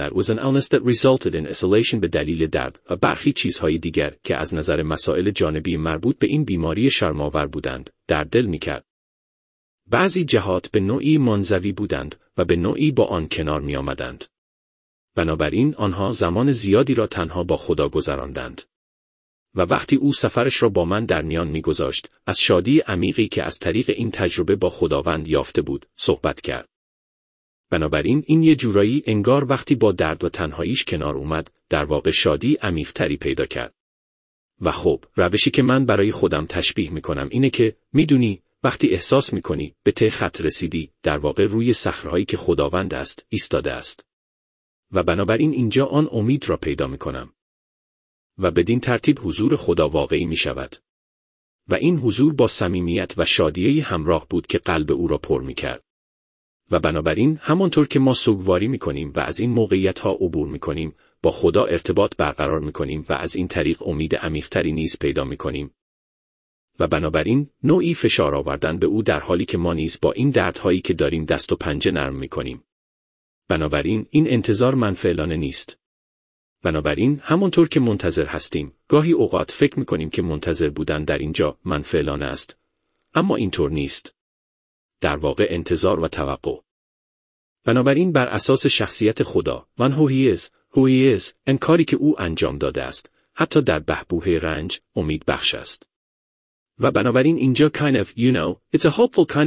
isolation به دلیل درد و برخی چیزهای دیگر که از نظر مسائل جانبی مربوط به این بیماری شرم‌آور بودند، در دل می‌کرد. بعضی جهات به نوعی منزوی بودند و به نوعی با آن کنار می‌آمدند. بنابراین آنها زمان زیادی را تنها با خدا گذراندند. و وقتی او سفرش را با من در میان می‌گذاشت، از شادی عمیقی که از طریق این تجربه با خداوند یافته بود، صحبت کرد. بنابراین این یه جورایی انگار وقتی با درد و تنهاییش کنار اومد، در واقع شادی عمیق‌تری پیدا کرد. و خب، روشی که من برای خودم تشبیه می‌کنم اینه که، می‌دونی، وقتی احساس می‌کنی به ته خط رسیدی، در واقع روی صخره‌هایی که خداوند است، ایستاده است. و بنابراین اینجا آن امید را پیدا می‌کنم. و بدین ترتیب حضور خدا واقعی می شود. و این حضور با صمیمیت و شادی همراه بود که قلب او را پر می کرد. و بنابراین همانطور که ما سوگواری می کنیم و از این موقعیت ها عبور می کنیم، با خدا ارتباط برقرار می کنیم و از این طریق امید عمیق‌تری نیز پیدا می کنیم. و بنابراین نوعی فشار آوردن به او در حالی که ما نیز با این دردهایی که داریم دست و پنجه نرم می کنیم. بنابراین این انتظار منفعلانه نیست. بنابراین همونطور که منتظر هستیم، گاهی اوقات فکر می‌کنیم که منتظر بودن در اینجا منفعلانه است. اما اینطور نیست. در واقع انتظار و توقع. بنابراین بر اساس شخصیت خدا، من who he is، کاری که او انجام داده است، حتی در بحبوح رنج، امید بخش است. و بنابراین اینجا it's a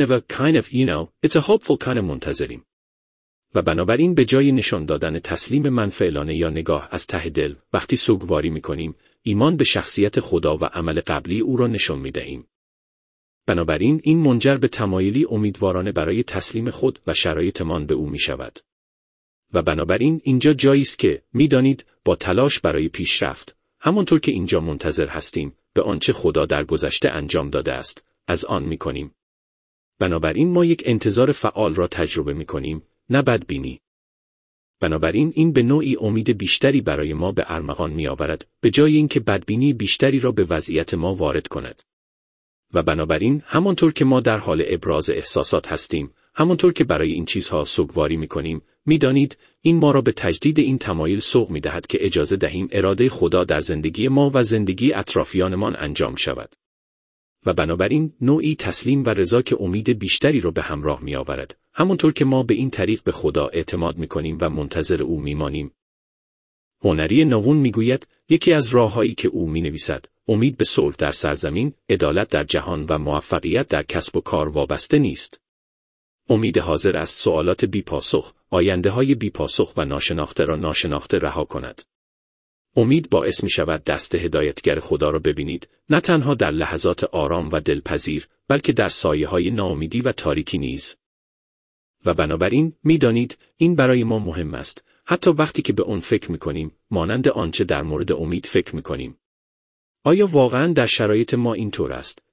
hopeful kind of منتظریم. و بنابراین به جای نشان دادن تسلیم منفعلانه یا نگاه از ته دل، وقتی سوگواری می‌کنیم، ایمان به شخصیت خدا و عمل قبلی او را نشان می‌دهیم. بنابراین این منجر به تمایلی امیدوارانه برای تسلیم خود و شرایطمان به او می‌شود. و بنابراین اینجا جایی است که می‌دانید با تلاش برای پیشرفت، همانطور که اینجا منتظر هستیم، به آنچه خدا در گذشته انجام داده است، از آن می‌کنیم. بنابراین ما یک انتظار فعال را تجربه می‌کنیم، نه بدبینی. بنابراین این به نوعی امید بیشتری برای ما به ارمغان می‌آورد، به جای اینکه بدبینی بیشتری را به وضعیت ما وارد کند. و بنابراین همانطور که ما در حال ابراز احساسات هستیم، همانطور که برای این چیزها سوگواری می‌کنیم، می‌دانید این ما را به تجدید این تمایل سوق می‌دهد که اجازه دهیم اراده خدا در زندگی ما و زندگی اطرافیانمان انجام شود. و بنابراین نوعی تسلیم و رضا که امید بیشتری را به همراه می‌آورد، همونطور که ما به این طریق به خدا اعتماد می‌کنیم و منتظر او می‌مانیم. هنری نوون می‌گوید یکی از راه‌هایی که او می‌نویسد، امید به صلح در سرزمین، عدالت در جهان و موفقیت در کسب و کار وابسته نیست. امید حاضر است سوالات بی‌پاسخ، آینده‌های بی‌پاسخ و ناشناخته را ناشناخته رها کند. امید باعث می‌شود دست هدایتگر خدا را ببینید، نه تنها در لحظات آرام و دلپذیر، بلکه در سایه‌های ناامیدی و تاریکی نیز. و بنابراین می‌دانید این برای ما مهم است، حتی وقتی که به آن فکر می‌کنیم، مانند آنچه در مورد امید فکر می‌کنیم. آیا واقعاً در شرایط ما اینطور است؟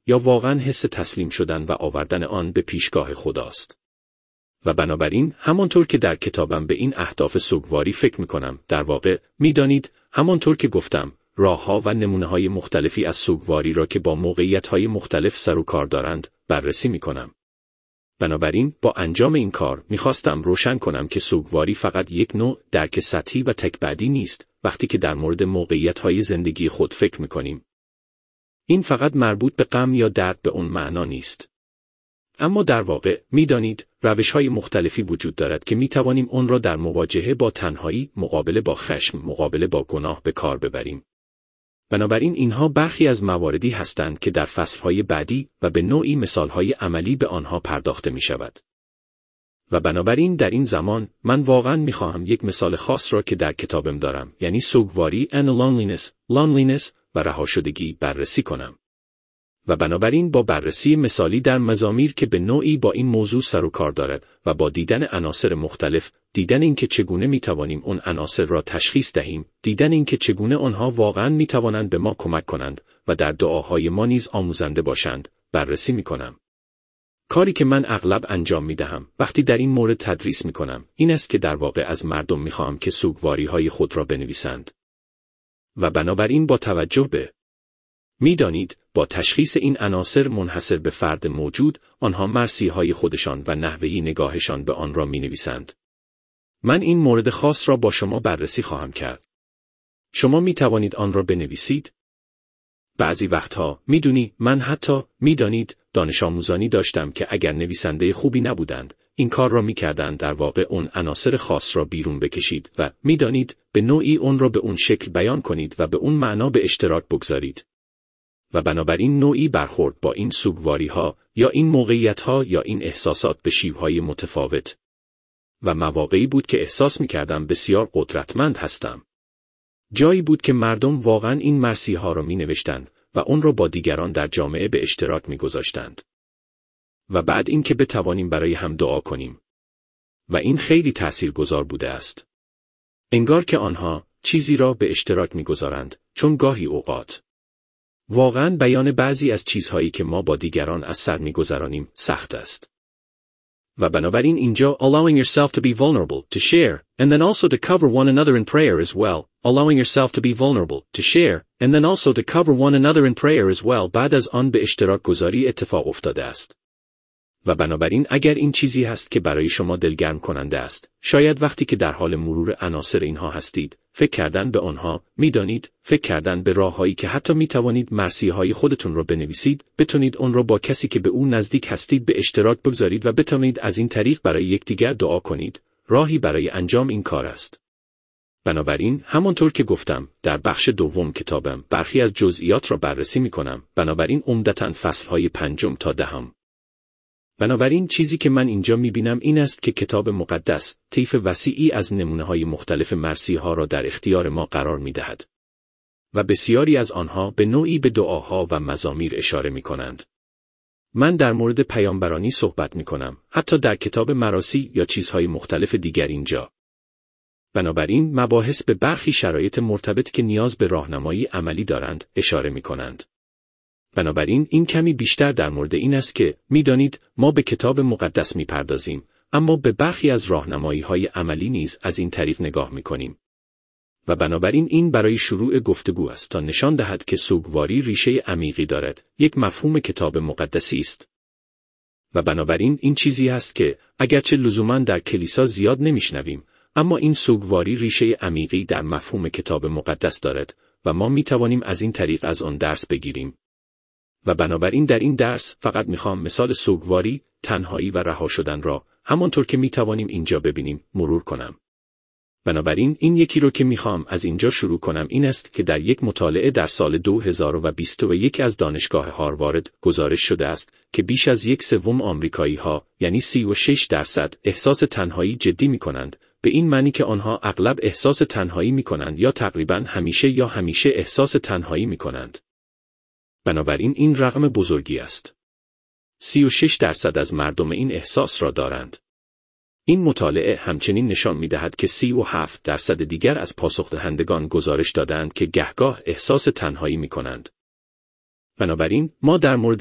یا واقعاً حس تسلیم شدن و آوردن آن به پیشگاه خداست. و بنابراین همانطور که در کتابم به این اهداف سوگواری فکر می‌کنم، در واقع می‌دانید همانطور که گفتم راه‌ها و نمونه‌های مختلفی از سوگواری را که با موقعیت‌های مختلف سر و کار دارند بررسی می‌کنم. بنابراین با انجام این کار می‌خواستم روشن کنم که سوگواری فقط یک نوع درک سطحی و تک‌بعدی نیست وقتی که در مورد موقعیت‌های زندگی خود فکر می‌کنیم. این فقط مربوط به غم یا درد به اون معنا نیست. اما در واقع می‌دانید روش‌های مختلفی وجود دارد که می‌توانیم اون را در مواجهه با تنهایی، مقابله با خشم، مقابله با گناه به کار ببریم. بنابراین اینها برخی از مواردی هستند که در فصل‌های بعدی و به نوعی مثال‌های عملی به آنها پرداخته می‌شود. و بنابراین در این زمان من واقعاً می‌خواهم یک مثال خاص را که در کتابم دارم، یعنی سوگواری and loneliness و رهاشدگی بررسی کنم. و بنابراین با بررسی مثالی در مزامیر که به نوعی با این موضوع سر و کار دارد و با دیدن عناصر مختلف، دیدن اینکه چگونه میتوانیم اون عناصر را تشخیص دهیم، دیدن اینکه چگونه آنها واقعاً میتوانند به ما کمک کنند و در دعاهای ما نیز آموزنده باشند، بررسی میکنم. کاری که من اغلب انجام میدهم وقتی در این مورد تدریس میکنم این است که در واقع از مردم میخواهم که سوگواری‌های خود را بنویسند. و بنابراین با توجه به میدانید با تشخیص این عناصر منحصر به فرد موجود، آنها مرثیه‌های خودشان و نحوهی نگاهشان به آن را می‌نویسند. من این مورد خاص را با شما بررسی خواهم کرد. شما می‌توانید آن را بنویسید؟ بعضی وقتها من حتی می‌دانید دانش آموزانی داشتم که اگر نویسنده خوبی نبودند، این کار را می‌کردند در واقع اون عناصر خاص را بیرون بکشید و می‌دانید به نوعی اون را به اون شکل بیان کنید و به اون معنا به اشتراک بگذارید. و بنابراین نوعی برخورد با این سوگواری‌ها یا این موقعیت‌ها یا این احساسات به شیوه‌های متفاوت و مواقعی بود که احساس می‌کردم بسیار قدرتمند هستم. جایی بود که مردم واقعاً این مرثیه‌ها را می‌نوشتند و اون را با دیگران در جامعه به اشتراک می‌گذاشتند. و بعد این که بتوانیم برای هم دعا کنیم. و این خیلی تأثیرگذار بوده است. انگار که آنها چیزی را به اشتراک می‌گذارند، چون گاهی اوقات واقعاً بیان بعضی از چیزهایی که ما با دیگران از سر می‌گذرانیم سخت است. و بنابراین اینجا allowing yourself to be vulnerable to share and then also to cover one another in prayer as well, allowing yourself to be vulnerable to share and then also to cover one another in prayer as well بعد از آن به اشتراک گذاری اتفاق افتاده است. و بنابراین اگر این چیزی هست که برای شما دلگرم کننده است، شاید وقتی که در حال مرور عناصر اینها هستید، فکر کردن به آنها، میدانید، فکر کردن به راههایی که حتی میتوانید مرثیه‌های خودتون را بنویسید، بتونید اون را با کسی که به اون نزدیک هستید به اشتراک بگذارید و بتونید از این طریق برای یکدیگر دعا کنید، راهی برای انجام این کار است. بنابراین همانطور که گفتم در بخش دوم کتابم برخی از جزئیات را بررسی میکنم، بنابراین عمدتاً فصل‌های 5 تا 10. بنابراین چیزی که من اینجا می‌بینم این است که کتاب مقدس طیف وسیعی از نمونه‌های مختلف مرثیه‌ها را در اختیار ما قرار می‌دهد و بسیاری از آنها به نوعی به دعاها و مزامیر اشاره می‌کنند. من در مورد پیامبرانی صحبت می‌کنم، حتی در کتاب مراثی یا چیزهای مختلف دیگر اینجا. بنابراین مباحث به برخی شرایط مرتبط که نیاز به راهنمایی عملی دارند اشاره می‌کنند. بنابراین این کمی بیشتر در مورد این است که می‌دانید ما به کتاب مقدس می‌پردازیم، اما به برخی از راهنمایی‌های عملی نیز از این طریق نگاه می‌کنیم. و بنابراین این برای شروع گفتگو است تا نشان دهد که سوگواری ریشه عمیقی دارد، یک مفهوم کتاب مقدسی است. و بنابراین این چیزی است که اگرچه لزوماً در کلیسا زیاد نمی‌شنویم، اما این سوگواری ریشه عمیقی در مفهوم کتاب مقدس دارد و ما می‌توانیم از این طریق از آن درس بگیریم. و بنابراین در این درس فقط میخوام مثال سوگواری، تنهایی و رها شدن را همانطور که میتوانیم اینجا ببینیم مرور کنم. بنابراین این یکی رو که میخوام از اینجا شروع کنم این است که در یک مطالعه در سال 2021 از دانشگاه هاروارد گزارش شده است که بیش از 1/3 آمریکایی‌ها، یعنی 36%، احساس تنهایی جدی میکنند، به این معنی که آنها اغلب احساس تنهایی میکنند یا تقریباً همیشه احساس تنهایی میکنند. بنابراین این رقم بزرگی است. 36% از مردم این احساس را دارند. این مطالعه همچنین نشان می‌دهد که 37% دیگر از پاسخ دهندگان گزارش دادند که گهگاه احساس تنهایی می‌کنند. بنابراین ما در مورد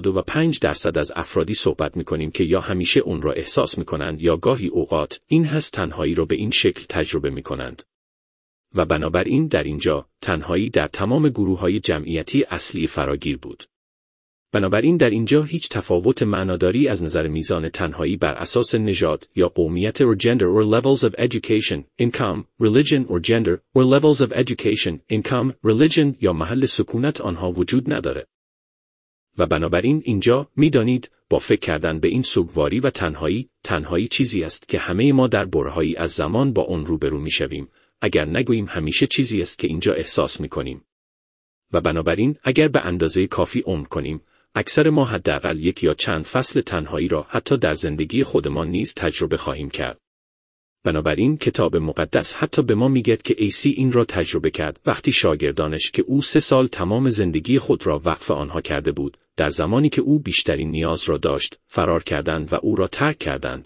75% از افرادی صحبت می‌کنیم که یا همیشه اون را احساس می‌کنند یا گاهی اوقات این حس تنهایی را به این شکل تجربه می‌کنند. و بنابراین در اینجا تنهایی در تمام گروه‌های جمعیتی اصلی فراگیر بود. بنابراین در اینجا هیچ تفاوت معناداری از نظر میزان تنهایی بر اساس نژاد یا قومیت or gender or levels of education, income, religion or gender or levels of education, income, religion یا محل سکونت آنها وجود نداره. و بنابراین اینجا می‌دانید با فکر کردن به این سوگواری و تنهایی چیزی است که همه ما در برهه‌ای از زمان با آن روبرو می‌شویم، اگر نگوییم همیشه چیزی است که اینجا احساس می‌کنیم. و بنابراین اگر به اندازه کافی عمر کنیم، اکثر ما حداقل یک یا چند فصل تنهایی را حتی در زندگی خودمان نیز تجربه خواهیم کرد. بنابراین کتاب مقدس حتی به ما میگه که ایسی این را تجربه کرد وقتی شاگردانش که او 3 سال تمام زندگی خود را وقف آنها کرده بود، در زمانی که او بیشترین نیاز را داشت، فرار کردند و او را ترک کردند.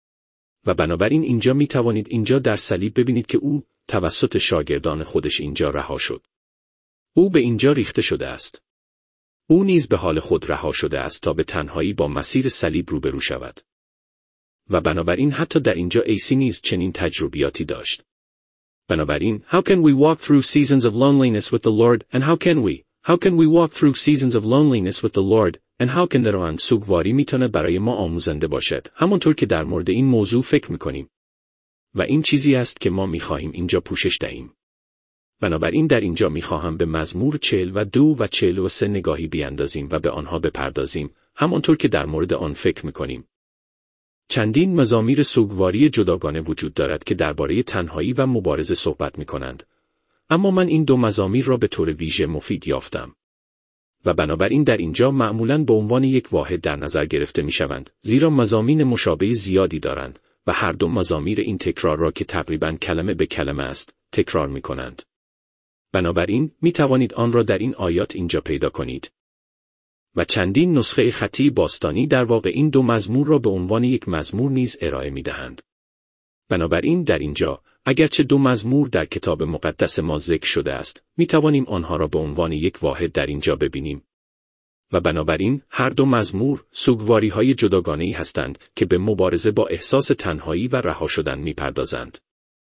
و بنابراین اینجا می توانید اینجا در صلیب ببینید که او توسط شاگردان خودش اینجا رها شد. او به اینجا ریخته شده است. او نیز به حال خود رها شده است تا به تنهایی با مسیر صلیب روبرو شود. و بنابراین حتی در اینجا ایسی نیز چنین تجربیاتی داشت. بنابراین how can we walk through seasons of loneliness with the Lord and how can we walk through seasons of loneliness with the Lord and how can there سوگواری میتونه برای ما آموزنده باشد، همونطور که در مورد این موضوع فکر میکنیم. و این چیزی است که ما میخواهیم اینجا پوشش دهیم. بنابراین در اینجا میخواهم به مزمور 42 و 43 نگاهی بیاندازیم و به آنها بپردازیم، همانطور که در مورد آن فکر میکنیم. چندین مزامیر سوگواری جداگانه وجود دارد که درباره تنهایی و مبارزه صحبت میکنند. اما من این 2 مزامیر را به طور ویژه مفید یافتم. و بنابراین در اینجا معمولاً به عنوان یک واحد در نظر گرفته میشوند، زیرا مضامین مشابه زیادی دارند و هر 2 مزامیر این تکرار را که تقریباً کلمه به کلمه است، تکرار میکنند. بنابراین می توانید آن را در این آیات اینجا پیدا کنید. و چندین نسخه خطی باستانی در واقع این 2 مزمور را به عنوان یک مزمور نیز ارائه می دهند. بنابراین در اینجا، اگرچه 2 مزمور در کتاب مقدس ما ذکر شده است، می توانیم آنها را به عنوان یک واحد در اینجا ببینیم. و بنابراین هر 2 مزمور سوگواری‌های جداگانه‌ای هستند که به مبارزه با احساس تنهایی و رها شدن می پردازند.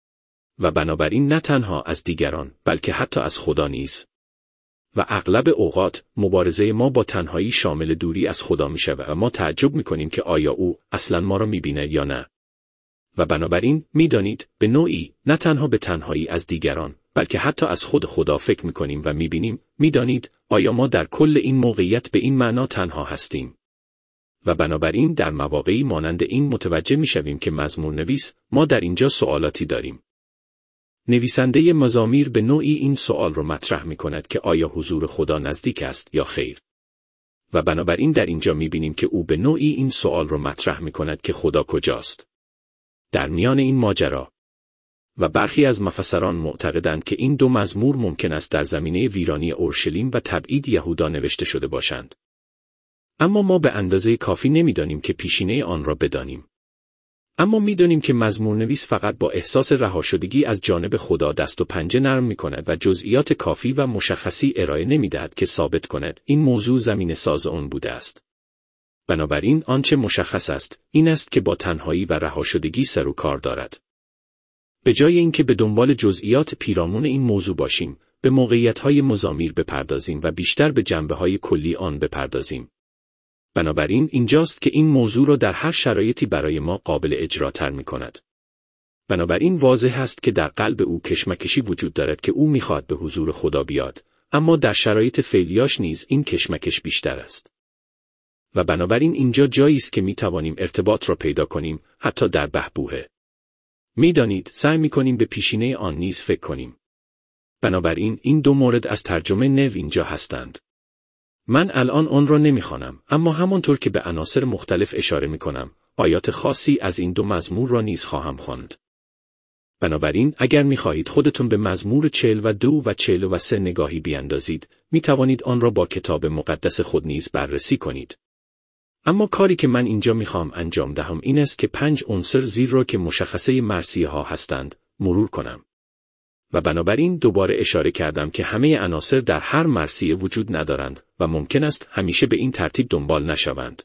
و بنابراین نه تنها از دیگران بلکه حتی از خدا نیز. و اغلب اوقات مبارزه ما با تنهایی شامل دوری از خدا می شود و ما تعجب می کنیم که آیا او اصلا ما را می بینه یا نه. و بنابراین می دانید به نوعی نه تنها به تنهایی از دیگران بلکه حتی از خود خدا فکر می کنیم و می بینیم، می دانید آیا ما در کل این موقعیت به این معنا تنها هستیم. و بنابراین در مواقعی مانند این متوجه می شویم که مزمور نویس ما در اینجا سوالاتی داریم. نویسنده مزامیر به نوعی این سوال رو مطرح می کند که آیا حضور خدا نزدیک است یا خیر؟ و بنابراین در اینجا می بینیم که او به نوعی این سوال رو مطرح می کند که خدا کجاست؟ در میان این ماجرا. و برخی از مفسران معتقدند که این 2 مزمور ممکن است در زمینه ویرانی اورشلیم و تبعید یهودا نوشته شده باشند. اما ما به اندازه کافی نمی‌دانیم که پیشینه آن را بدانیم. اما می‌دانیم که مزمورنویس فقط با احساس رهاشدگی از جانب خدا دست و پنجه نرم می‌کند و جزئیات کافی و مشخصی ارائه نمی‌دهد که ثابت کند این موضوع زمینه ساز آن بوده است. بنابراین آنچه مشخص است این است که با تنهایی و رهاشدگی سر و کار دارد. به جای اینکه به دنبال جزئیات پیرامون این موضوع باشیم، به موقعیت‌های مزامیر بپردازیم و بیشتر به جنبه‌های کلی آن بپردازیم. بنابراین اینجاست که این موضوع را در هر شرایطی برای ما قابل اجراتر می‌کند. بنابراین واضح است که در قلب او کشمکشی وجود دارد که او می‌خواهد به حضور خدا بیاد، اما در شرایط فعلیاش نیز این کشمکش بیشتر است. و بنابراین اینجا جایی است که می‌توانیم ارتباط را پیدا کنیم، حتی در بحبوحه. می‌دانید، سعی می‌کنیم به پیشینه آن نیز فکر کنیم. بنابراین این 2 مورد از ترجمه نو اینجا هستند. من الان آن را نمی‌خوانم، اما همانطور که به عناصر مختلف اشاره می‌کنم، آیات خاصی از این 2 مزمور را نیز خواهم خواند. بنابراین اگر می‌خواهید خودتون به مزمور 42 و 43 نگاهی بیاندازید، می‌توانید آن را با کتاب مقدس خود نیز بررسی کنید. اما کاری که من اینجا می‌خوام انجام دهم این است که 5 عنصر زیر را که مشخصه مرثیه‌ها هستند، مرور کنم. و بنابراین دوباره اشاره کردم که همه عناصر در هر مرثیه وجود ندارند و ممکن است همیشه به این ترتیب دنبال نشوند.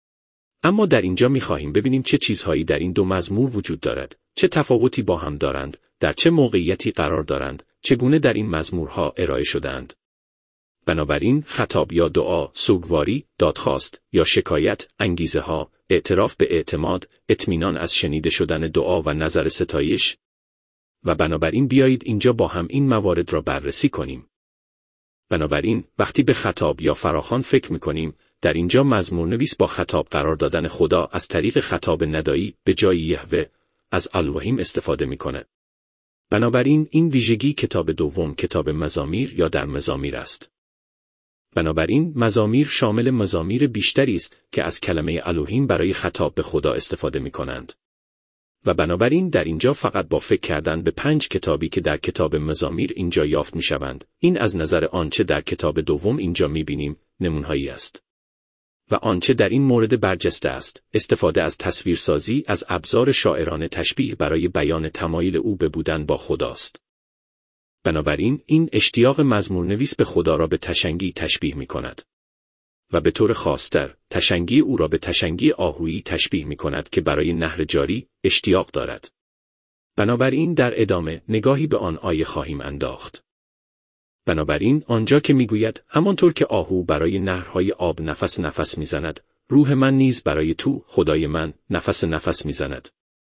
اما در اینجا می‌خواهیم ببینیم چه چیزهایی در این دو مزمور وجود دارد، چه تفاوتی با هم دارند، در چه موقعیتی قرار دارند، چگونه در این مزمورها ارائه شده‌اند. بنابراین خطاب یا دعا، سوگواری، دادخواست یا شکایت، انگیزه‌ها، اعتراف به اعتماد، اطمینان از شنیده شدن دعا و نظر ستایش. و بنابراین بیایید اینجا با هم این موارد را بررسی کنیم. بنابراین وقتی به خطاب یا فراخوان فکر می‌کنیم، در اینجا مزمورنویس با خطاب قرار دادن خدا از طریق خطاب ندایی به جای یهوه از الوهیم استفاده می‌کند. بنابراین این ویژگی کتاب دوم کتاب مزامیر یا در مزامیر است. بنابراین مزامیر شامل مزامیر بیشتری است که از کلمه الوهیم برای خطاب به خدا استفاده می‌کنند. و بنابراین در اینجا فقط با فکر کردن به 5 کتابی که در کتاب مزامیر اینجا یافت می‌شوند، این از نظر آنچه در کتاب دوم اینجا می‌بینیم، نمونه‌ای است. و آنچه در این مورد برجسته است، استفاده از تصویرسازی از ابزار شاعرانه تشبیه برای بیان تمایل او به بودن با خداست. بنابراین این اشتیاق مزمورنویس به خدا را به تشنگی تشبیه می‌کند. و به طور خاص‌تر، تشنگی او را به تشنگی آهویی تشبیه می‌کند که برای نهر جاری اشتیاق دارد. بنابراین در ادامه نگاهی به آن آیه خواهیم انداخت. بنابراین آنجا که میگوید همانطور که آهو برای نهرهای آب نفس میزند، روح من نیز برای تو خدای من نفس میزند.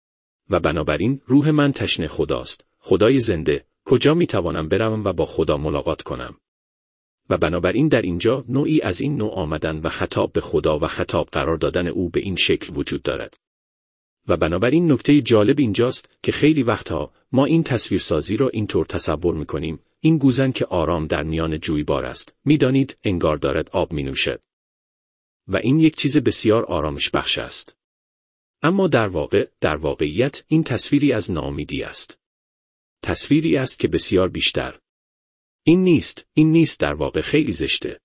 و بنابراین روح من تشنه خداست، خدای زنده، کجا میتوانم بروم و با خدا ملاقات کنم؟ و بنابراین در اینجا نوعی از این نوع آمدن و خطاب به خدا و خطاب قرار دادن او به این شکل وجود دارد. و بنابراین نکته جالب اینجاست که خیلی وقتها ما این تصویرسازی را اینطور تصور میکنیم، این گوزن که آرام در میان جویبار است، میدانید انگار دارد آب مینوشد. و این یک چیز بسیار آرامش بخش است. اما در واقعیت این تصویری از ناامیدی است. تصویری است که بسیار بیشتر. این نیست در واقع خیلی زشته.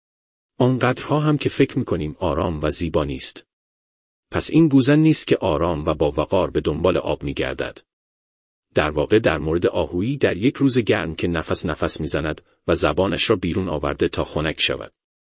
آنقدرها هم که فکر میکنیم آرام و زیبا نیست. پس این گوزن نیست که آرام و با وقار به دنبال آب میگردد. در واقع در مورد آهویی در یک روز گرم که نفس میزند و زبانش را بیرون آورده تا خنک شود.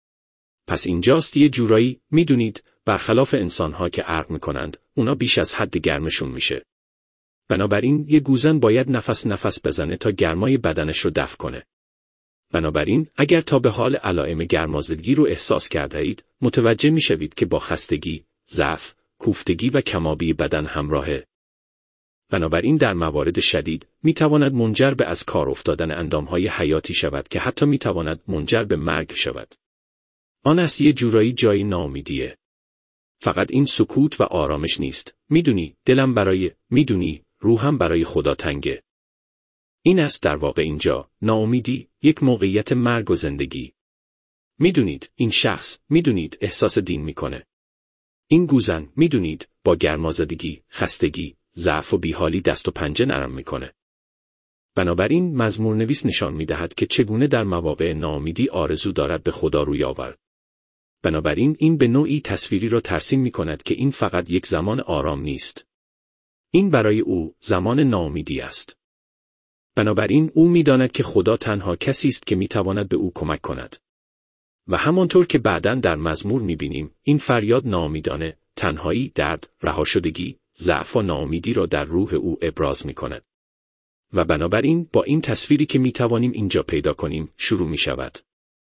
پس اینجاست یه جورایی، میدونید، برخلاف انسانها که عرق میکنند، اونا بیش از حد گرمشون میشه. بنابراین یه گوزن باید نفس بزنه تا گرمای بدنش رو دفع کنه. بنابراین اگر تا به حال علائم گرمازدگی رو احساس کرده اید، متوجه میشوید که با خستگی، ضعف، کوفتگی و کمابی بدن همراهه. بنابراین در موارد شدید میتواند منجر به از کار افتادن اندامهای حیاتی شود که حتی میتواند منجر به مرگ شود. آن است یه جورایی جای ناامیدیه. فقط این سکوت و آرامش نیست. میدونی دلم میدونی روحم برای خدا تنگه. این است در واقع اینجا ناامیدی، یک موقعیت مرگ و زندگی. میدونید این شخص، میدونید احساس دین میکنه. این گوزن، میدونید، با گرمازدگی، خستگی، ضعف و بیحالی دست و پنجه نرم میکنه. بنابراین مزمورنویس نشان میدهد که چگونه در مواقع ناامیدی آرزو دارد به خدا روی آورد. بنابراین این به نوعی تصویری را ترسیم میکند که این فقط یک زمان آرام نیست. این برای او زمان ناامیدی است. بنابراین او میداند که خدا تنها کسی است که میتواند به او کمک کند. و همانطور که بعداً در مزمور میبینیم، این فریاد ناامیدانه، تنهایی، درد، رهاشدگی، ضعف و ناامیدی را در روح او ابراز میکند. و بنابراین با این تصویری که میتوانیم اینجا پیدا کنیم شروع میشود.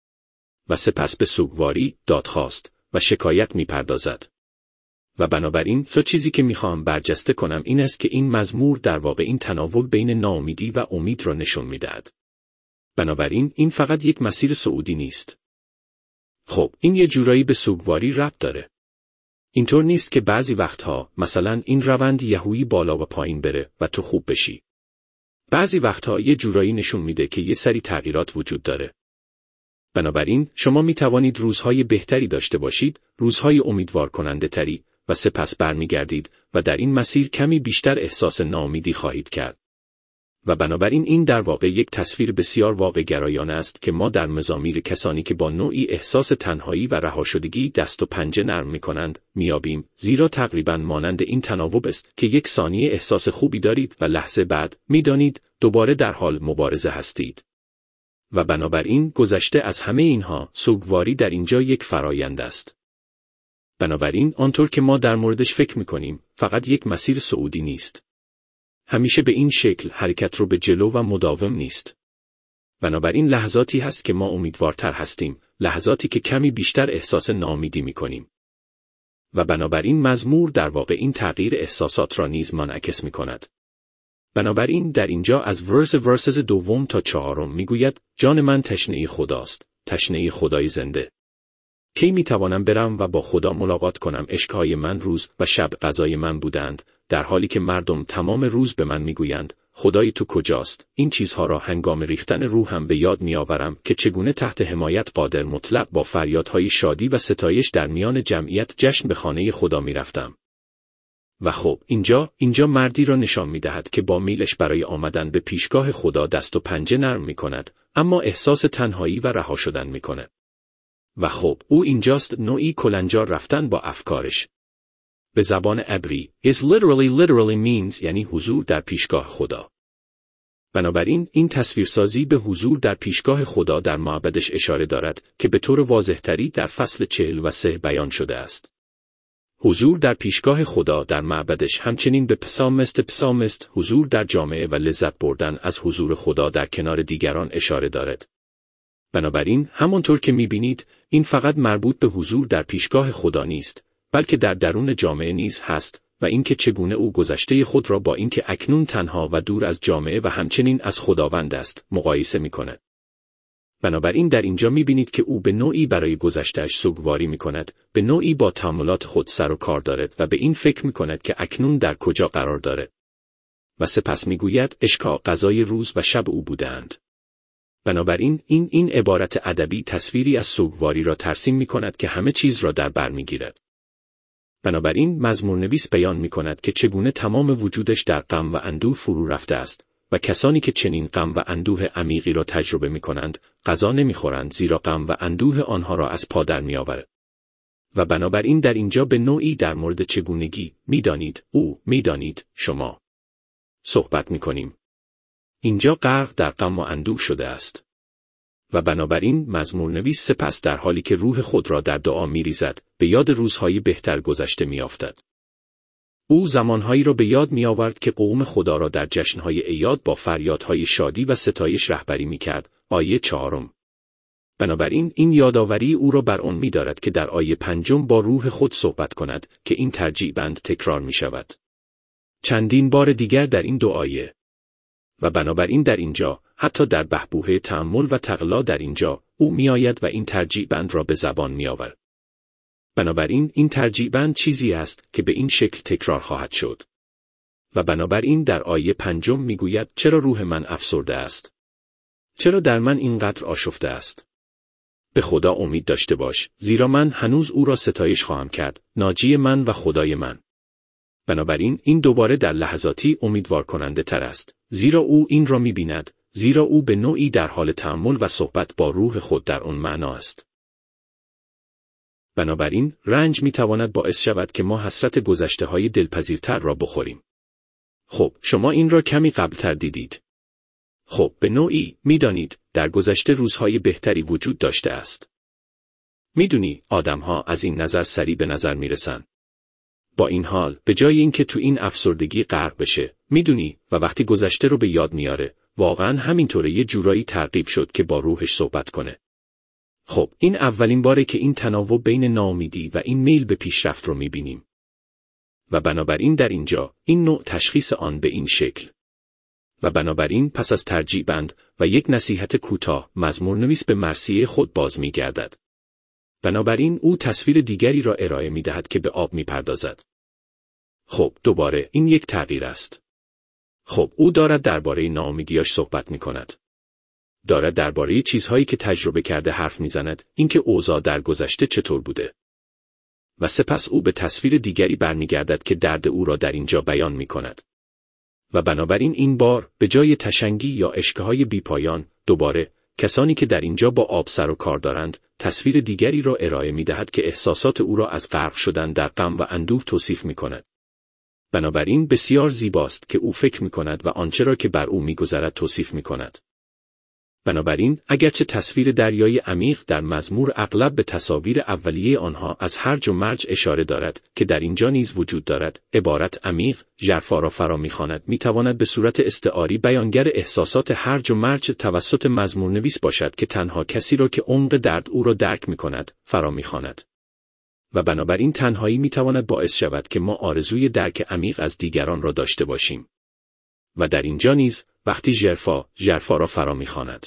و سپس به سوگواری، دادخواست و شکایت میپردازد. و بنابراین چیزی که میخوام برجسته کنم این است که این مزمور در واقع این تناوب بین ناامیدی و امید را نشون میدهد. بنابراین این فقط یک مسیر صعودی نیست. خب این یه جورایی به سوگواری ربط داره. اینطور نیست که بعضی وقتها مثلا این روند یهویی بالا و پایین بره و تو خوب بشی. بعضی وقتها یه جورایی نشون میده که یه سری تغییرات وجود داره. بنابراین شما می توانید روزهای بهتری داشته باشید، روزهای امیدوار کننده تری، و سپس برمیگردید و در این مسیر کمی بیشتر احساس ناامیدی خواهید کرد. و بنابراین این در واقع یک تصویر بسیار واقع‌گرایانه است که ما در مزامیر کسانی که با نوعی احساس تنهایی و رهاشدگی دست و پنجه نرم می‌کنند می‌یابیم، زیرا تقریباً مانند این تناوب است که یک ثانیه احساس خوبی دارید و لحظه بعد می‌دانید دوباره در حال مبارزه هستید. و بنابراین گذشته از همه اینها، سوگواری در اینجا یک فرایند است. بنابراین آنطور که ما در موردش فکر می‌کنیم، فقط یک مسیر صعودی نیست. همیشه به این شکل حرکت رو به جلو و مداوم نیست. بنابراین لحظاتی هست که ما امیدوارتر هستیم، لحظاتی که کمی بیشتر احساس ناامیدی می‌کنیم. و بنابراین مزمور در واقع این تغییر احساسات را نیز منعکس می‌کند. بنابراین در اینجا از ورسز 2 تا 4 میگوید جان من تشنه خداست، تشنه خدای زنده. کی میتوانم برم و با خدا ملاقات کنم؟ اشک‌های من روز و شب غذای من بودند، در حالی که مردم تمام روز به من میگویند خدای تو کجاست؟ این چیزها را هنگام ریختن روحم به یاد میآورم که چگونه تحت حمایت قادر مطلق با فریادهای شادی و ستایش در میان جمعیت جشن به خانه خدا میرفتم. و خب اینجا مردی را نشان می‌دهد که با میلش برای آمدن به پیشگاه خدا دست و پنجه نرم می‌کند، اما احساس تنهایی و رها شدن می‌کند. و خب او اینجاست، نوعی کلنجار رفتن با افکارش. به زبان عبری is literally means یعنی حضور در پیشگاه خدا. بنابراین این تصویرسازی به حضور در پیشگاه خدا در معبدش اشاره دارد که به طور واضح‌تری در فصل 43 بیان شده است. حضور در پیشگاه خدا در معبدش همچنین به پسامست حضور در جامعه و لذت بردن از حضور خدا در کنار دیگران اشاره دارد. بنابراین همانطور که می‌بینید این فقط مربوط به حضور در پیشگاه خدا نیست، بلکه در درون جامعه نیز هست و اینکه چگونه او گذشته خود را با اینکه اکنون تنها و دور از جامعه و همچنین از خداوند است مقایسه می‌کند. بنابراین در اینجا می‌بینید که او به نوعی برای گذشته‌اش سوگواری می‌کند، به نوعی با تأملات خود سر و کار دارد و به این فکر می‌کند که اکنون در کجا قرار دارد. و سپس می‌گوید اشک‌ها غذای روز و شب او بودند. بنابراین این عبارت ادبی تصویری از سوگواری را ترسیم می‌کند که همه چیز را در بر می‌گیرد. بنابراین مزمورنویس بیان می‌کند که چگونه تمام وجودش در غم و اندوه فرو رفته است و کسانی که چنین غم و اندوه عمیقی را تجربه می‌کنند، غذا نمی‌خورند زیرا غم و اندوه آنها را از پا در می‌آورد. و بنابراین در اینجا به نوعی در مورد چگونگی می‌دانید شما صحبت می‌کنیم. اینجا غرق در غم و اندوه شده است. و بنابراین مزمورنویس سپس در حالی که روح خود را در دعا می‌ریزد، به یاد روزهای بهتر گذشته می‌افتد. او زمانهایی را به یاد می‌آورد که قوم خدا را در جشن‌های اعیاد با فریادهای شادی و ستایش رهبری می‌کرد. آیه 4. بنابراین این یادآوری او را بر آن می‌دارد که در آیه 5 با روح خود صحبت کند که این ترجیع بند تکرار می‌شود چندین بار دیگر در این دو آیه. و بنابراین در اینجا، حتی در بحبوحه تأمل و تقلا در اینجا، او میآید و این ترجیع بند را به زبان میآورد. بنابراین این ترجیع بند چیزی است که به این شکل تکرار خواهد شد. و بنابراین در آیه 5 میگوید چرا روح من افسرده است؟ چرا در من اینقدر آشفته است؟ به خدا امید داشته باش، زیرا من هنوز او را ستایش خواهم کرد، ناجی من و خدای من. بنابراین این دوباره در لحظاتی امیدوار کننده تر است، زیرا او این را می‌بیند، زیرا او به نوعی در حال تأمل و صحبت با روح خود در آن معنا است. بنابراین رنج می‌تواند باعث شود که ما حسرت گذشته‌های دلپذیرتر را بخوریم. خب شما این را کمی قبل‌تر دیدید. خب به نوعی می‌دانید در گذشته روزهای بهتری وجود داشته است. می‌دونی آدم‌ها از این نظر سریع به نظر می‌رسند. با این حال به جای اینکه تو این افسردگی غرق بشه، می‌دونی و وقتی گذشته رو به یاد میاره، واقعاً همینطوره یه جورایی ترغیب شد که با روحش صحبت کنه. خب این اولین باره که این تناوب بین ناامیدی و این میل به پیشرفت رو می‌بینیم. و بنابراین در اینجا این نوع تشخیص آن به این شکل. و بنابراین پس از ترجیع بند و یک نصیحت کوتاه، مزمورنویس به مرثیه خود باز می‌گردد. بنابراین او تصویر دیگری را ارائه می‌دهد که به آب می‌پردازد. خب دوباره این یک تغییر است. خب او دارد درباره ناامیدیاش صحبت می‌کند. دارد درباره چیزهایی که تجربه کرده حرف می‌زند، اینکه اوضاع در گذشته چطور بوده. و سپس او به تصویر دیگری برمیگردد که درد او را در اینجا بیان می‌کند. و بنابراین این بار به جای تشنگی یا اشکهای بیپایان، دوباره کسانی که در اینجا با آب سر و کار دارند، تصویر دیگری را ارائه می‌دهد که احساسات او را از غرق شدن در غم و اندوه توصیف می‌کند. بنابراین بسیار زیباست که او فکر می‌کند و آنچه را که بر او می‌گذرد توصیف می‌کند. بنابراین اگرچه تصویر دریای عمیق در مزمور اغلب به تصاویر اولیه آنها از هرج و مرج اشاره دارد که در اینجا نیز وجود دارد، عبارت عمیق ژرفا را فرا می‌خواند می‌تواند به صورت استعاری بیانگر احساسات هرج و مرج توسط مزمورنویس باشد که تنها کسی را که عمق درد او را درک می‌کند فرا می‌خواند. و بنابراین تنهایی می‌تواند باعث شود که ما آرزوی درک عمیق از دیگران را داشته باشیم. و در اینجا نیز وقتی ژرفا را فرا می‌خواند.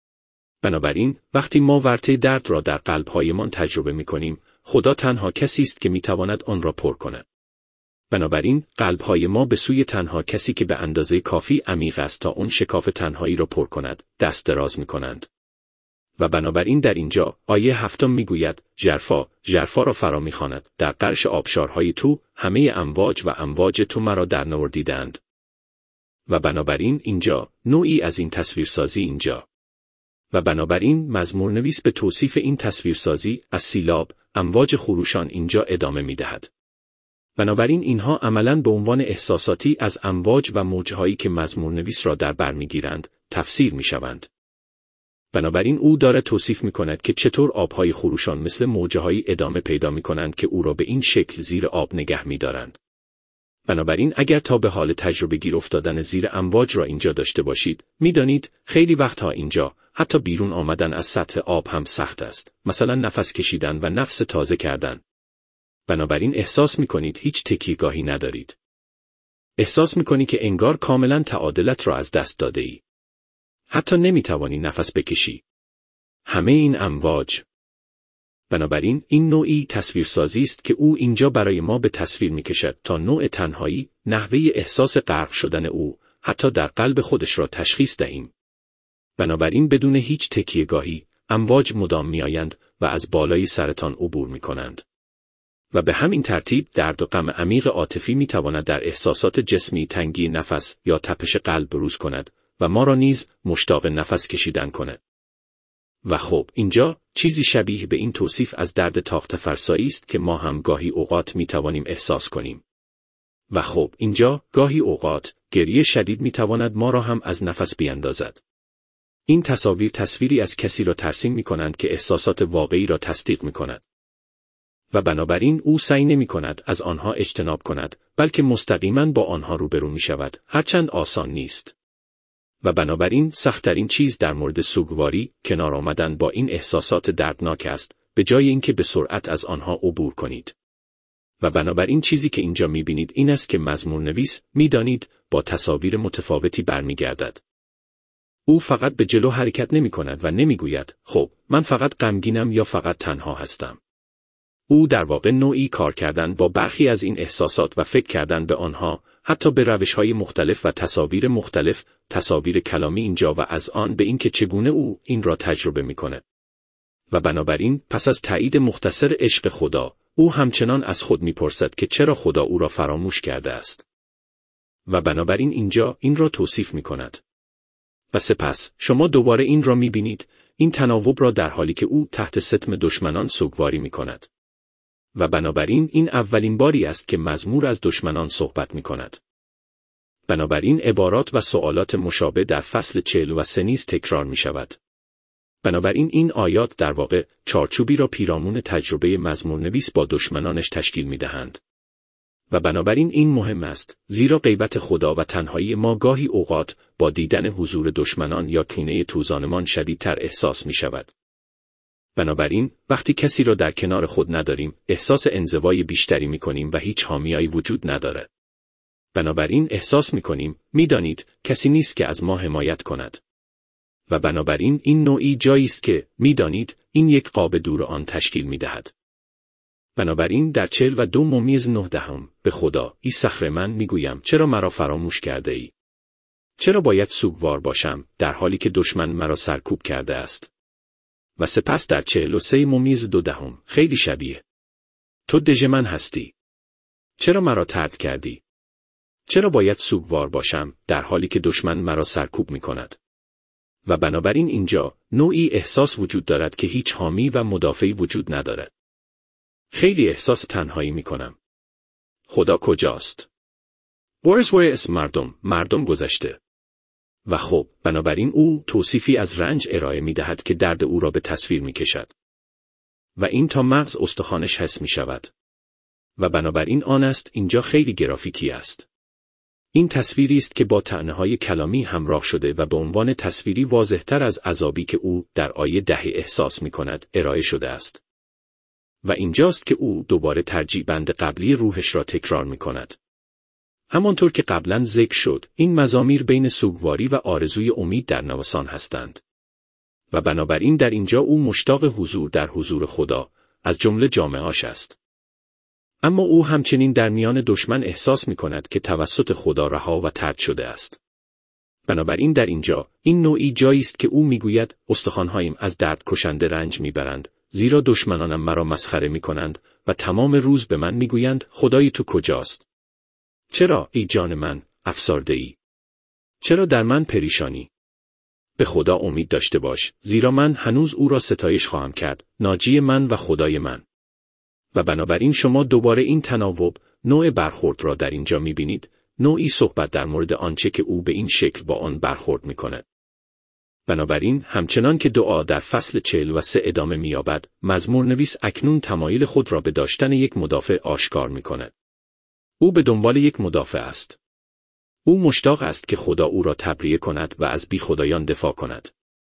بنابراین وقتی ما ورطه درد را در قلب‌هایمان تجربه می‌کنیم، خدا تنها کسی است که می‌تواند آن را پر کند. بنابراین قلب‌های ما به سوی تنها کسی که به اندازه کافی عمیق است تا اون شکاف تنهایی را پر کند، دست دراز می‌کنند. و بنابراین در اینجا آیه 7 میگوید ژرفا را فرا می‌خواند، در قرش آبشارهای تو همه امواج تو مرا در نوردیدند. و بنابراین اینجا نوعی از این تصویرسازی اینجا. و بنابراین مزمورنویس به توصیف این تصویرسازی از سیلاب، امواج خروشان اینجا ادامه می‌دهد. بنابراین اینها عملاً به عنوان احساساتی از امواج و موج‌هایی که مزمورنویس را در بر می‌گیرند، تفسیر می‌شوند. بنابراین او داره توصیف می‌کند که چطور آب‌های خروشان مثل موج‌هایی ادامه پیدا می‌کنند که او را به این شکل زیر آب نگه می‌دارند. بنابراین اگر تا به حال تجربه گیر افتادن زیر امواج را اینجا داشته باشید، می‌دانید خیلی وقتها اینجا حتی بیرون آمدن از سطح آب هم سخت است، مثلا نفس کشیدن و نفس تازه کردن. بنابراین احساس می‌کنید هیچ تکیه‌گاهی ندارید. احساس می‌کنی که انگار کاملاً تعادلت را از دست داده‌ای. حتی نمی‌توانی نفس بکشی. همه این امواج. بنابراین این نوعی تصویرسازی است که او اینجا برای ما به تصویر می‌کشد تا نوع تنهایی، نحوه احساس غرق شدن او، حتی در قلب خودش را تشخیص دهیم. بنابراین بدون هیچ تکیه‌گاهی، امواج مدام می‌آیند و از بالای سرتان عبور می‌کنند. و به همین ترتیب درد و غم عمیق عاطفی می‌تواند در احساسات جسمی تنگی نفس یا تپش قلب بروز کند و ما را نیز مشتاق نفس کشیدن کند. و خب اینجا چیزی شبیه به این توصیف از درد تاخت فرسایی است که ما هم گاهی اوقات می‌توانیم احساس کنیم. و خب اینجا گاهی اوقات گریه شدید می‌تواند ما را هم از نفس بیاندازد. این تصویری از کسی را ترسیم می‌کنند که احساسات واقعی را تصدیق می‌کند. و بنابراین او سعی نمی‌کند از آنها اجتناب کند، بلکه مستقیما با آنها روبرو می‌شود، هرچند آسان نیست. و بنابراین سخت‌ترین چیز در مورد سوگواری، کنار آمدن با این احساسات دردناک است، به جای اینکه به سرعت از آنها عبور کنید. و بنابراین چیزی که اینجا می‌بینید این است که مزمورنویس، می‌دانید، با تصاویر متفاوتی برمیگردد. او فقط به جلو حرکت نمی‌کند و نمی‌گوید، خب، من فقط غمگینم یا فقط تنها هستم. او در واقع نوعی کار کردن با برخی از این احساسات و فکر کردن به آنها، حتی به روش‌های مختلف و تصاویر مختلف، تصاویر کلامی اینجا و از آن به اینکه چگونه او این را تجربه می‌کند. و بنابراین پس از تایید مختصر عشق خدا، او همچنان از خود می‌پرسد که چرا خدا او را فراموش کرده است. و بنابراین اینجا این را توصیف می‌کند. و سپس شما دوباره این را می‌بینید، این تناوب را در حالی که او تحت ستم دشمنان سوگواری می‌کند. و بنابراین این اولین باری است که مزمور از دشمنان صحبت می‌کند. بنابراین عبارات و سوالات مشابه در فصل 43 نیز تکرار می‌شود. بنابراین این آیات در واقع چارچوبی را پیرامون تجربه مزمورنویس با دشمنانش تشکیل می‌دهند. و بنابراین این مهم است، زیرا غیبت خدا و تنهایی ما گاهی اوقات با دیدن حضور دشمنان یا کینه توزانمان شدیدتر احساس می‌شود. بنابراین وقتی کسی را در کنار خود نداریم، احساس انزوای بیشتری می‌کنیم و هیچ حامیایی وجود ندارد. بنابراین احساس می‌کنیم، می‌دانید، کسی نیست که از ما حمایت کند. و بنابراین این نوعی جایی است که می‌دانید، این یک قاب دور آن تشکیل می‌دهد. بنابراین در 42:9 به خدا، ای صخره من می‌گویم چرا مرا فراموش کرده ای؟ چرا باید سوگوار باشم در حالی که دشمن مرا سرکوب کرده است؟ و سپس در 43:2 خیلی شبیه. تو دژ من هستی. چرا مرا طرد کردی؟ چرا باید سوگوار باشم در حالی که دشمن مرا سرکوب می کند؟ و بنابراین اینجا نوعی احساس وجود دارد که هیچ حامی و مدافعی وجود ندارد. خیلی احساس تنهایی می کنم. خدا کجاست؟ where is مردم گذشته. و خب بنابراین او توصیفی از رنج ارائه می دهد که درد او را به تصویر می کشد. و این تا مغز استخوانش حس می شود. و بنابراین آن است اینجا خیلی گرافیکی است. این تصویری است که با طعنه‌های کلامی همراه شده و به عنوان تصویری واضح‌تر از عذابی که او در آیه 10 احساس می کند ارائه شده است. و اینجاست که او دوباره ترجیع بند قبلی روحش را تکرار می کند. همانطور که قبلا ذکر شد، این مزامیر بین سوگواری و آرزوی امید در نوسان هستند. و بنابراین در اینجا او مشتاق حضور در حضور خدا، از جمله جامعه‌اش است. اما او همچنین در میان دشمن احساس می کند که توسط خدا رها و طرد شده است. بنابراین در اینجا، این نوعی جایی است که او میگوید استخوان‌هایم از درد کشنده رنج میبرند، زیرا دشمنانم مرا مسخره می کنند و تمام روز به من میگویند خدای تو کجاست؟ چرا ای جان من افسرده‌ای؟ چرا در من پریشانی؟ به خدا امید داشته باش، زیرا من هنوز او را ستایش خواهم کرد، ناجی من و خدای من. و بنابراین شما دوباره این تناوب، نوع برخورد را در اینجا می‌بینید، نوعی صحبت در مورد آنچه که او به این شکل با آن برخورد می‌کند. بنابراین همچنان که دعا در فصل 43 ادامه می‌یابد، مزمور نویس اکنون تمایل خود را به داشتن یک مدافع آشکار می‌کند. او به دنبال یک مدافع است. او مشتاق است که خدا او را تبریه کند و از بی خدایان دفاع کند.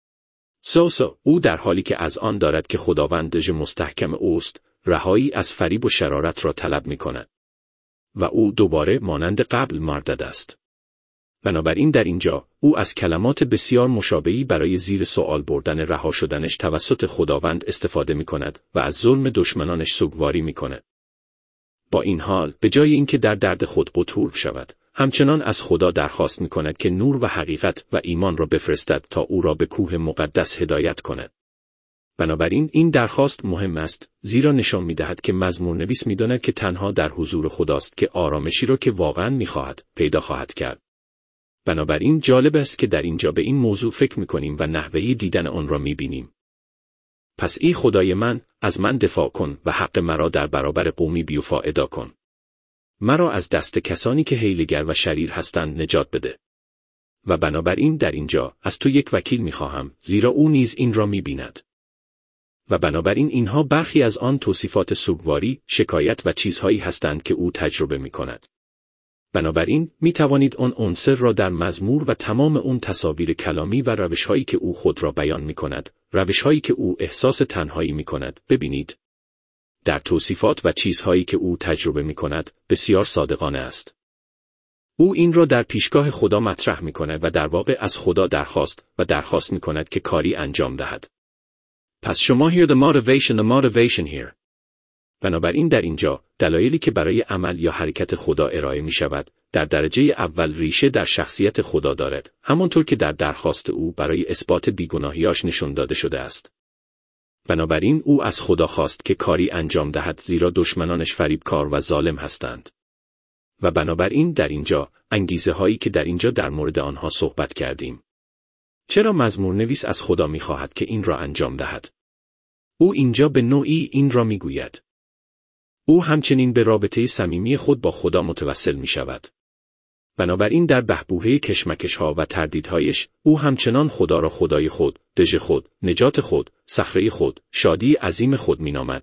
او در حالی که از آن دارد که خداوند دژ مستحکم اوست، رهایی از فریب و شرارت را طلب می کند. و او دوباره مانند قبل مردد است. بنابراین در اینجا، او از کلمات بسیار مشابهی برای زیر سوال بردن رها شدنش توسط خداوند استفاده می کند و از ظلم دشمنانش سوگواری می کند. با این حال، به جای اینکه در درد خود قطور شود، همچنان از خدا درخواست می کند که نور و حقیقت و ایمان را بفرستد تا او را به کوه مقدس هدایت کند. بنابراین این درخواست مهم است، زیرا نشان می دهد که مزمور نویس می داند که تنها در حضور خداست که آرامشی را که واقعا می خواهد پیدا خواهد کرد. بنابراین جالب است که در اینجا به این موضوع فکر می کنیم و نحوه دیدن آن را می بینیم. پس ای خدای من، از من دفاع کن و حق مرا در برابر قومی بیوفا ادا کن. مرا از دست کسانی که حیله‌گر و شریر هستند نجات بده. و بنابراین در اینجا از تو یک وکیل می خواهم، زیرا او نیز این را می بیند. و بنابراین اینها برخی از آن توصیفات سوگواری، شکایت و چیزهایی هستند که او تجربه می کند. بنابراین می توانید آن عنصر را در مزمور و تمام اون تصاویر کلامی و روشهایی که او خود را بیان می کند، روشهایی که او احساس تنهایی می کند، ببینید. در توصیفات و چیزهایی که او تجربه می کند، بسیار صادقانه است. او این را در پیشگاه خدا مطرح می کند و در واقع از خدا درخواست می کند که کاری انجام دهد. پس شما hear the motivation here. بنابراین در اینجا، دلایلی که برای عمل یا حرکت خدا ارائه می شود، در درجه اول ریشه در شخصیت خدا دارد، همانطور که در درخواست او برای اثبات بیگناهیاش نشون داده شده است. بنابراین او از خدا خواست که کاری انجام دهد، زیرا دشمنانش فریبکار و ظالم هستند. و بنابراین در اینجا، انگیزه هایی که در اینجا در مورد آنها صحبت کردیم. چرا مزمور نویس از خدا می خواهد که این را انجام دهد؟ او اینجا به نوعی این را می گوید. او همچنین به رابطه صمیمی خود با خدا متوسل می شود. بنابراین در بحبوحه کشمکش‌ها و تردیدهایش، او همچنان خدا را خدای خود، دژ خود، نجات خود، صخره خود، شادی عظیم خود می نامد.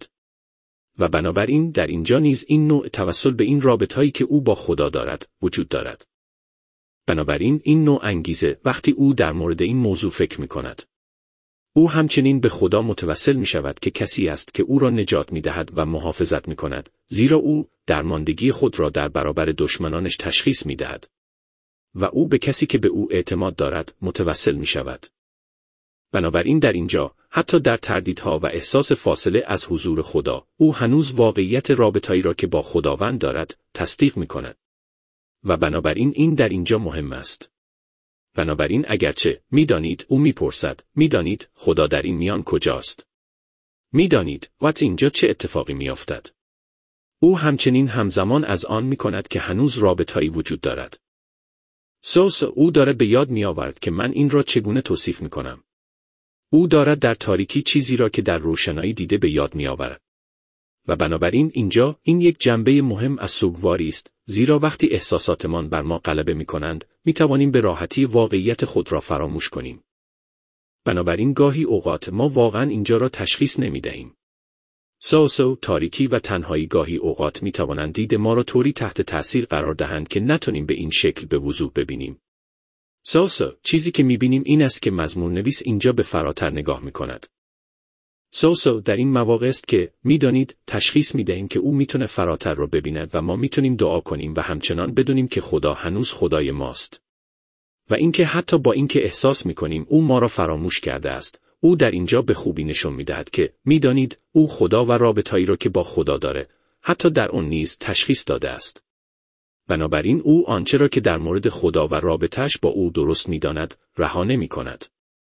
و بنابراین در اینجا نیز این نوع توسل به این رابطه‌ای که او با خدا دارد، وجود دارد. بنابراین این نوع انگیزه وقتی او در مورد این موضوع فکر می کند. او همچنین به خدا متوسل می شود که کسی است که او را نجات می دهد و محافظت می کند، زیرا او درماندگی خود را در برابر دشمنانش تشخیص می دهد. و او به کسی که به او اعتماد دارد متوسل می شود. بنابراین در اینجا، حتی در تردیدها و احساس فاصله از حضور خدا، او هنوز واقعیت رابطه‌ای را که با خداوند دارد، تصدیق می کند. و بنابراین این در اینجا مهم است. بنابراین اگرچه میدانید او میپرسد، میدانید خدا در این میان کجاست؟ میدانید اینجا چه اتفاقی میافتد؟ او همچنین همزمان از آن می‌کند که هنوز رابطه‌ای وجود دارد. او دارد به یاد می‌آورد که من این را چگونه توصیف می‌کنم. او دارد در تاریکی چیزی را که در روشنایی دیده به یاد می‌آورد. و بنابراین اینجا این یک جنبه مهم از سوگواری است، زیرا وقتی احساساتمان بر ما غلبه می‌کنند، می‌توانیم به راحتی واقعیت خود را فراموش کنیم. بنابراین گاهی اوقات ما واقعاً اینجا را تشخیص نمی‌دهیم. تاریکی و تنهایی گاهی اوقات می‌توانند دید ما را طوری تحت تأثیر قرار دهند که نتونیم به این شکل به وضوح ببینیم. چیزی که می‌بینیم این است که مزمورنویس اینجا به فراتر نگاه می‌کند. در این مواقع است که می‌دانید تشخیص می‌دهیم که او می‌تونه فراتر را ببیند و ما می‌تونیم دعا کنیم و همچنان بدونیم که خدا هنوز خدای ماست. و اینکه حتی با اینکه احساس می‌کنیم او ما را فراموش کرده است، او در اینجا به خوبی نشون می‌دهد که می‌دانید او خدا و رابطه‌ای را که با خدا داره، حتی در اون نیز تشخیص داده است. بنابراین او آنچه را که در مورد خدا و رابطه‌اش با او درست می‌داند، رها نمی‌کند.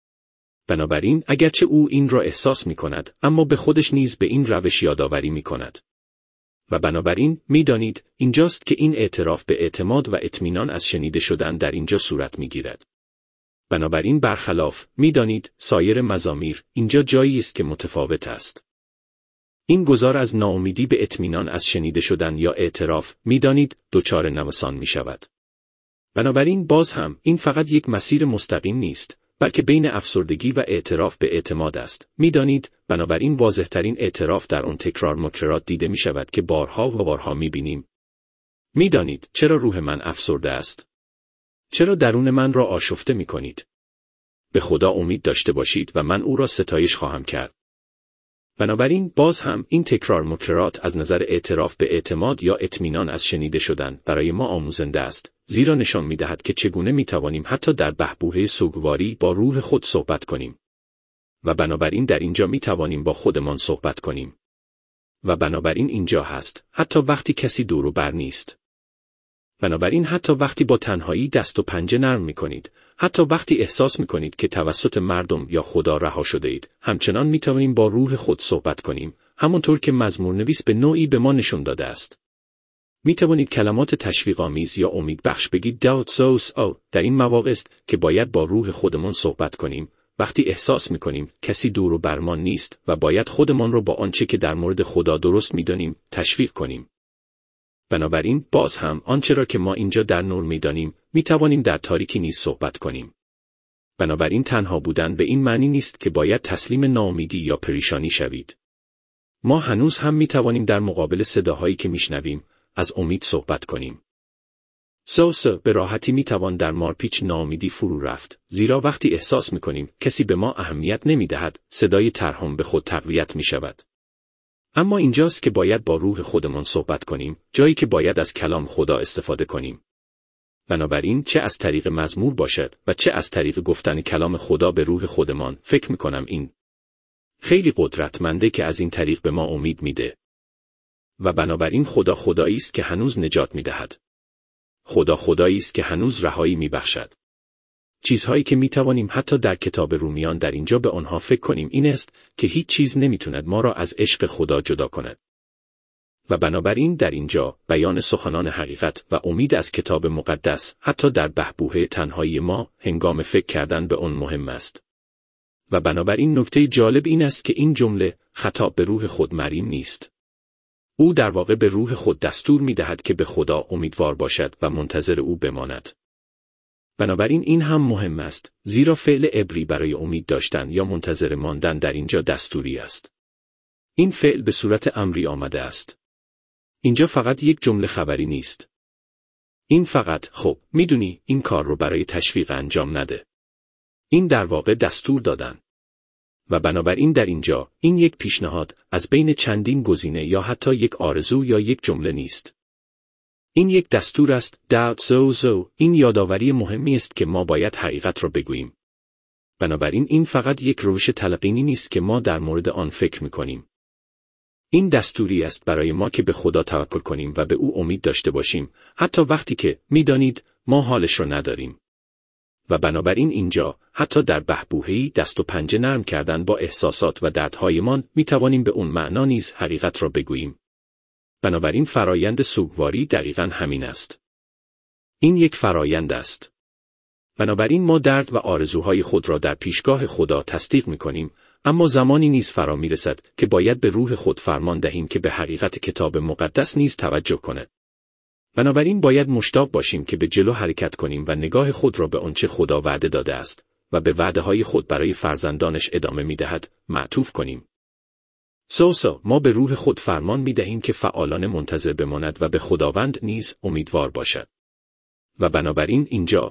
بنابراین اگرچه او این را احساس می‌کند، اما به خودش نیز به این روش یادآوری می‌کند. و بنابراین می‌دانید اینجاست که این اعتراف به اعتماد و اطمینان از شنیده شدن در اینجا صورت می‌گیرد. بنابراین برخلاف می‌دانید سایر مزامیر اینجا جایی است که متفاوت است. این گذار از ناامیدی به اطمینان از شنیده شدن یا اعتراف می‌دانید دچار نوسان می‌شود. بنابراین باز هم این فقط یک مسیر مستقیم نیست، بلکه بین افسردگی و اعتراف به اعتماد است. می‌دانید بنابراین واضح‌ترین اعتراف در آن تکرار مکررات دیده می‌شود که بارها و بارها می‌بینیم. می‌دانید چرا روح من افسرده است؟ چرا درون من را آشفته می‌کنید؟ به خدا امید داشته باشید و من او را ستایش خواهم کرد. بنابراین باز هم این تکرار مکررات از نظر اعتراف به اعتماد یا اطمینان از شنیده شدن برای ما آموزنده است، زیرا نشان می‌دهد که چگونه می‌توانیم حتی در بحبوحه سوگواری با روح خود صحبت کنیم. و بنابراین در اینجا می‌توانیم با خودمان صحبت کنیم. و بنابراین اینجا هست، حتی وقتی کسی دور و بر نیست. بنابراین حتی وقتی با تنهایی دست و پنجه نرم می‌کنید، حتی وقتی احساس می‌کنید که توسط مردم یا خدا رها شده اید، همچنان می‌توانیم با روح خود صحبت کنیم، همونطور که مزمورنویس به نوعی به ما نشون داده است. می‌توانید کلمات تشویق‌آمیز یا امیدبخش بگید در این مواقع است که باید با روح خودمان صحبت کنیم، وقتی احساس می‌کنیم کسی دور و برمان نیست و باید خودمان را با آنچه که در مورد خدا درست می‌دانیم تشویق کنیم. بنابراین باز هم آنچه را که ما اینجا در نور می‌دانیم، می‌توانیم در تاریکی نیز صحبت کنیم. بنابراین تنها بودن به این معنی نیست که باید تسلیم ناامیدی یا پریشانی شوید. ما هنوز هم می‌توانیم در مقابل صداهایی که می‌شنویم، از امید صحبت کنیم. به راحتی می‌توان در مارپیچ ناامیدی فرو رفت، زیرا وقتی احساس می‌کنیم کسی به ما اهمیت نمی‌دهد، صدای ترحم به خود تقویت می‌شود. اما اینجاست که باید با روح خودمان صحبت کنیم، جایی که باید از کلام خدا استفاده کنیم. بنابراین چه از طریق مزمور باشد و چه از طریق گفتن کلام خدا به روح خودمان، فکر می‌کنم این خیلی قدرتمنده که از این طریق به ما امید میده. و بنابراین خدا خدایی است که هنوز نجات میدهد. خدا خدایی است که هنوز رهایی میبخشد. چیزهایی که میتوانیم حتی در کتاب رومیان در اینجا به آنها فکر کنیم این است که هیچ چیز نمیتواند ما را از عشق خدا جدا کند. و بنابراین در اینجا بیان سخنان حقیقت و امید از کتاب مقدس حتی در بحبوحه تنهایی ما هنگام فکر کردن به آن مهم است. و بنابراین نکته جالب این است که این جمله خطاب به روح خود مریم نیست. او در واقع به روح خود دستور می‌دهد که به خدا امیدوار باشد و منتظر او بماند. بنابراین این هم مهم است، زیرا فعل عبری برای امید داشتن یا منتظر ماندن در اینجا دستوری است. این فعل به صورت امری آمده است. اینجا فقط یک جمله خبری نیست. این فقط میدونی این کار رو برای تشویق انجام نده. این در واقع دستور دادن. و بنابراین در اینجا این یک پیشنهاد از بین چندین گزینه یا حتی یک آرزو یا یک جمله نیست. این یک دستور است. این یادآوری مهمی است که ما باید حقیقت را بگوییم. بنابراین این فقط یک روش تلقینی نیست که ما در مورد آن فکر می‌کنیم. این دستوری است برای ما که به خدا توکل کنیم و به او امید داشته باشیم، حتی وقتی که می‌دانید ما حالش را نداریم. و بنابراین اینجا حتی در بحبوحه‌ای دست و پنجه نرم کردن با احساسات و دردهایمان می‌توانیم به اون معنا نیز حقیقت را بگوییم. بنابراین فرایند سوگواری دقیقاً همین است. این یک فرایند است. بنابراین ما درد و آرزوهای خود را در پیشگاه خدا تصدیق می‌کنیم، اما زمانی نیز فرا می‌رسد که باید به روح خود فرمان دهیم که به حقیقت کتاب مقدس نیز توجه کند. بنابراین باید مشتاق باشیم که به جلو حرکت کنیم و نگاه خود را به آنچه خدا وعده داده است و به وعده‌های خود برای فرزندانش ادامه می‌دهد معطوف کنیم. ما به روح خود فرمان می‌دهیم که فعالانه منتظر بماند و به خداوند نیز امیدوار باشد. و بنابراین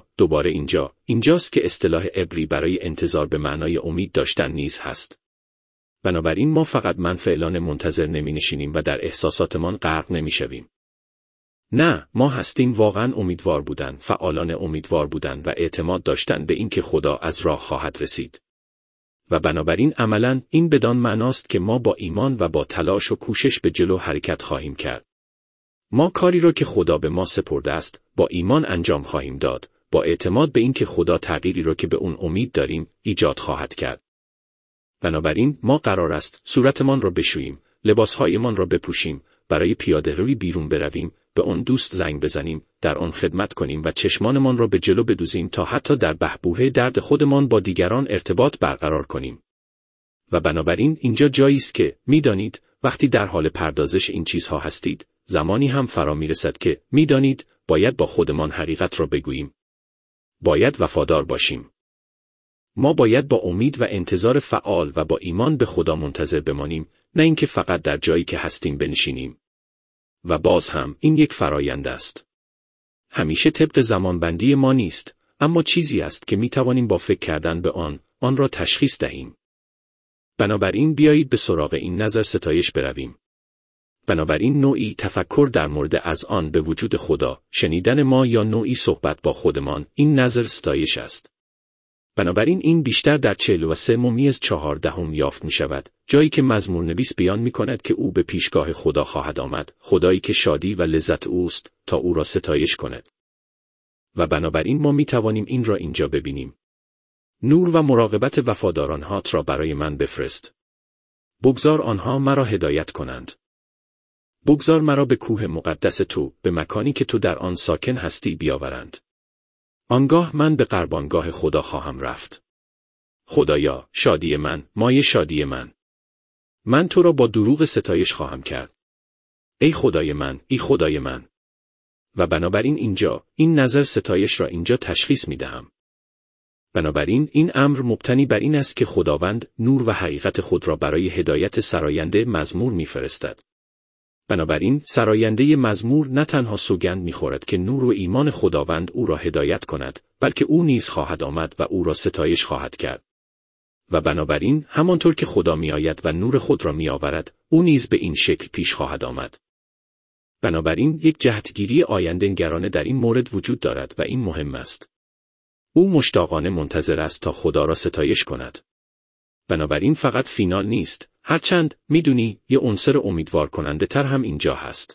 اینجاست که اصطلاح عبری برای انتظار به معنای امید داشتن نیز هست. بنابراین ما فقط منفعلانه منتظر نمی‌نشینیم و در احساساتمان غرق نمی‌شویم. نه، ما هستیم واقعاً امیدوار بودن، فعالانه امیدوار بودن و اعتماد داشتن به اینکه خدا از راه خواهد رسید. و بنابراین عملاً این بدان معناست که ما با ایمان و با تلاش و کوشش به جلو حرکت خواهیم کرد. ما کاری را که خدا به ما سپرده است با ایمان انجام خواهیم داد، با اعتماد به اینکه خدا تغییری را که به اون امید داریم ایجاد خواهد کرد. بنابراین ما قرار است صورتمان را بشوییم، لباسهایمان را بپوشیم، برای پیاده‌روی بیرون برویم، به آن دوست زنگ بزنیم، در آن خدمت کنیم و چشمانمان را به جلو بدوزیم تا حتی در بحبوحه درد خودمان با دیگران ارتباط برقرار کنیم. و بنابراین اینجا جایی است که می‌دانید وقتی در حال پردازش این چیزها هستید، زمانی هم فرا می‌رسد که می‌دانید باید با خودمان حقیقت را بگوییم. باید وفادار باشیم. ما باید با امید و انتظار فعال و با ایمان به خدا منتظر بمانیم، نه اینکه فقط در جایی که هستیم بنشینیم. و باز هم این یک فرایند است. همیشه طبق زمانبندی ما نیست، اما چیزی است که می‌توانیم با فکر کردن به آن را تشخیص دهیم. بنابراین بیایید به سراغ این نظر ستایش برویم. بنابراین نوعی تفکر در مورد از آن به وجود خدا، شنیدن ما یا نوعی صحبت با خودمان، این نظر ستایش است. بنابراین این بیشتر در 43 ممیز 14 یافت می شود، جایی که مزمورنویس بیان می کند که او به پیشگاه خدا خواهد آمد، خدایی که شادی و لذت اوست، تا او را ستایش کند. و بنابراین ما می توانیم این را اینجا ببینیم. نور و مراقبت وفادارانهات را برای من بفرست. بگذار آنها مرا هدایت کنند. بگذار مرا به کوه مقدس تو، به مکانی که تو در آن ساکن هستی بیاورند. آنگاه من به قربانگاه خدا خواهم رفت. خدایا، شادی من، مایه شادی من. من تو را با دروغ ستایش خواهم کرد. ای خدای من، ای خدای من. و بنابراین اینجا، این نظر ستایش را اینجا تشخیص می دهم. بنابراین این امر مبتنی بر این است که خداوند نور و حقیقت خود را برای هدایت سراینده مزمور می فرستد. بنابراین سراینده مزمور نه تنها سوگند می‌خورد که نور و ایمان خداوند او را هدایت کند، بلکه او نیز خواهد آمد و او را ستایش خواهد کرد. و بنابراین همانطور که خدا می‌آید و نور خود را می‌آورد، او نیز به این شکل پیش خواهد آمد. بنابراین یک جهتگیری آینده‌نگرانه در این مورد وجود دارد و این مهم است. او مشتاقانه منتظر است تا خدا را ستایش کند. بنابراین فقط فینال نیست، هرچند میدونی یه عنصر امیدوار کننده تر هم اینجا هست.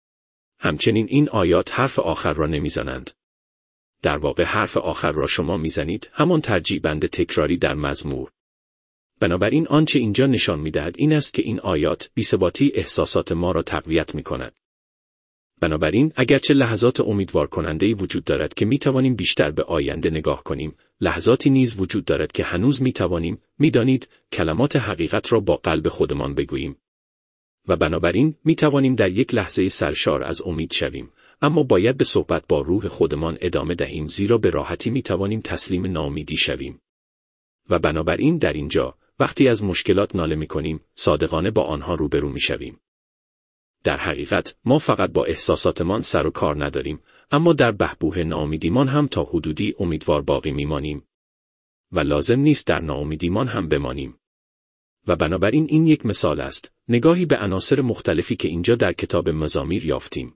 همچنین این آیات حرف آخر را نمیزنند. در واقع حرف آخر را شما میزنید، همان ترجیع بند تکراری در مزمور. بنابراین آنچه اینجا نشان میدهد این است که این آیات بی‌ثباتی احساسات ما را تقویت میکند. بنابراین اگرچه لحظات امیدوار کننده‌ای وجود دارد که میتوانیم بیشتر به آینده نگاه کنیم، لحظاتی نیز وجود دارد که هنوز میتوانیم، میدانید، کلمات حقیقت را با قلب خودمان بگوییم. و بنابراین میتوانیم در یک لحظه سرشار از امید شویم، اما باید به صحبت با روح خودمان ادامه دهیم، زیرا به راحتی میتوانیم تسلیم ناامیدی شویم. و بنابراین در اینجا، وقتی از مشکلات ناله میکنیم، صادقانه با آنها روبرو میشویم. در حقیقت ما فقط با احساساتمان سر و کار نداریم، اما در بحبوح ناامیدیمان هم تا حدودی امیدوار باقی میمانیم. و لازم نیست در ناامیدیمان هم بمانیم. و بنابراین این یک مثال است، نگاهی به عناصر مختلفی که اینجا در کتاب مزامیر یافتیم.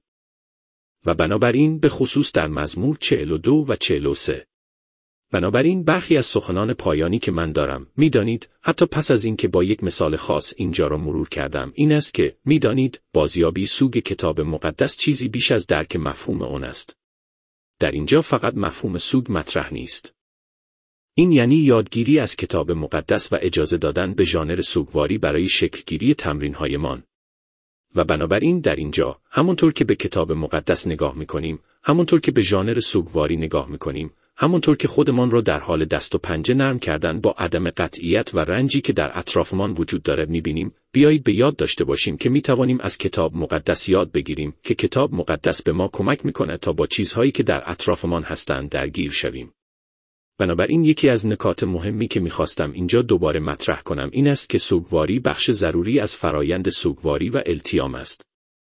و بنابراین به خصوص در مزمور 42 و 43. بنابراین برخی از سخنان پایانی که من دارم، میدانید، حتی پس از این که با یک مثال خاص اینجا را مرور کردم، این است که میدانید، بازیابی سوگ کتاب مقدس چیزی بیش از درک مفهوم آن است. در اینجا فقط مفهوم سوگ مطرح نیست. این یعنی یادگیری از کتاب مقدس و اجازه دادن به ژانر سوگواری برای شکلگیری تمرین‌هایمان. و بنابراین در اینجا همونطور که به کتاب مقدس نگاه می‌کنیم، همونطور که به ژانر سوگواری نگاه می‌کنیم، همونطور که خودمان را در حال دست و پنجه نرم کردن با عدم قطعیت و رنجی که در اطرافمان وجود دارد می‌بینیم، بیایید به یاد داشته باشیم که می‌توانیم از کتاب مقدس یاد بگیریم که کتاب مقدس به ما کمک می‌کند تا با چیزهایی که در اطرافمان هستند درگیر شویم. بنابراین یکی از نکات مهمی که می‌خواستم اینجا دوباره مطرح کنم این است که سوگواری بخش ضروری از فرایند سوگواری و التیام است.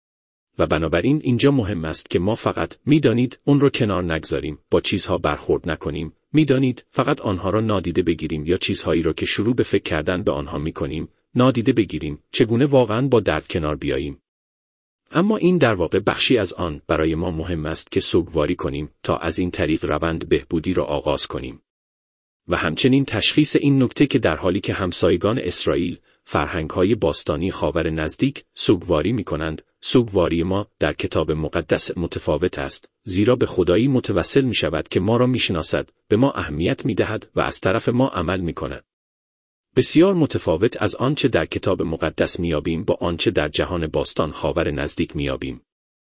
و بنابراین اینجا مهم است که ما فقط می‌دانید اون رو کنار نگذاریم، با چیزها برخورد نکنیم، می‌دانید فقط آنها را نادیده بگیریم یا چیزهایی را که شروع به فکر کردن به آنها می‌کنیم نادیده بگیریم، چگونه واقعاً با درد کنار بیاییم. اما این در واقع بخشی از آن برای ما مهم است که سوگواری کنیم تا از این طریق روند بهبودی را آغاز کنیم. و همچنین تشخیص این نکته که در حالی که همسایگان اسرائیل، فرهنگ‌های باستانی خاور نزدیک سوگواری می‌کنند، سوگواری ما در کتاب مقدس متفاوت است، زیرا به خدایی متوسل می‌شود که ما را می‌شناسد، به ما اهمیت می‌دهد و از طرف ما عمل می‌کند. بسیار متفاوت از آنچه در کتاب مقدس میابیم با آنچه در جهان باستان خاور نزدیک میابیم.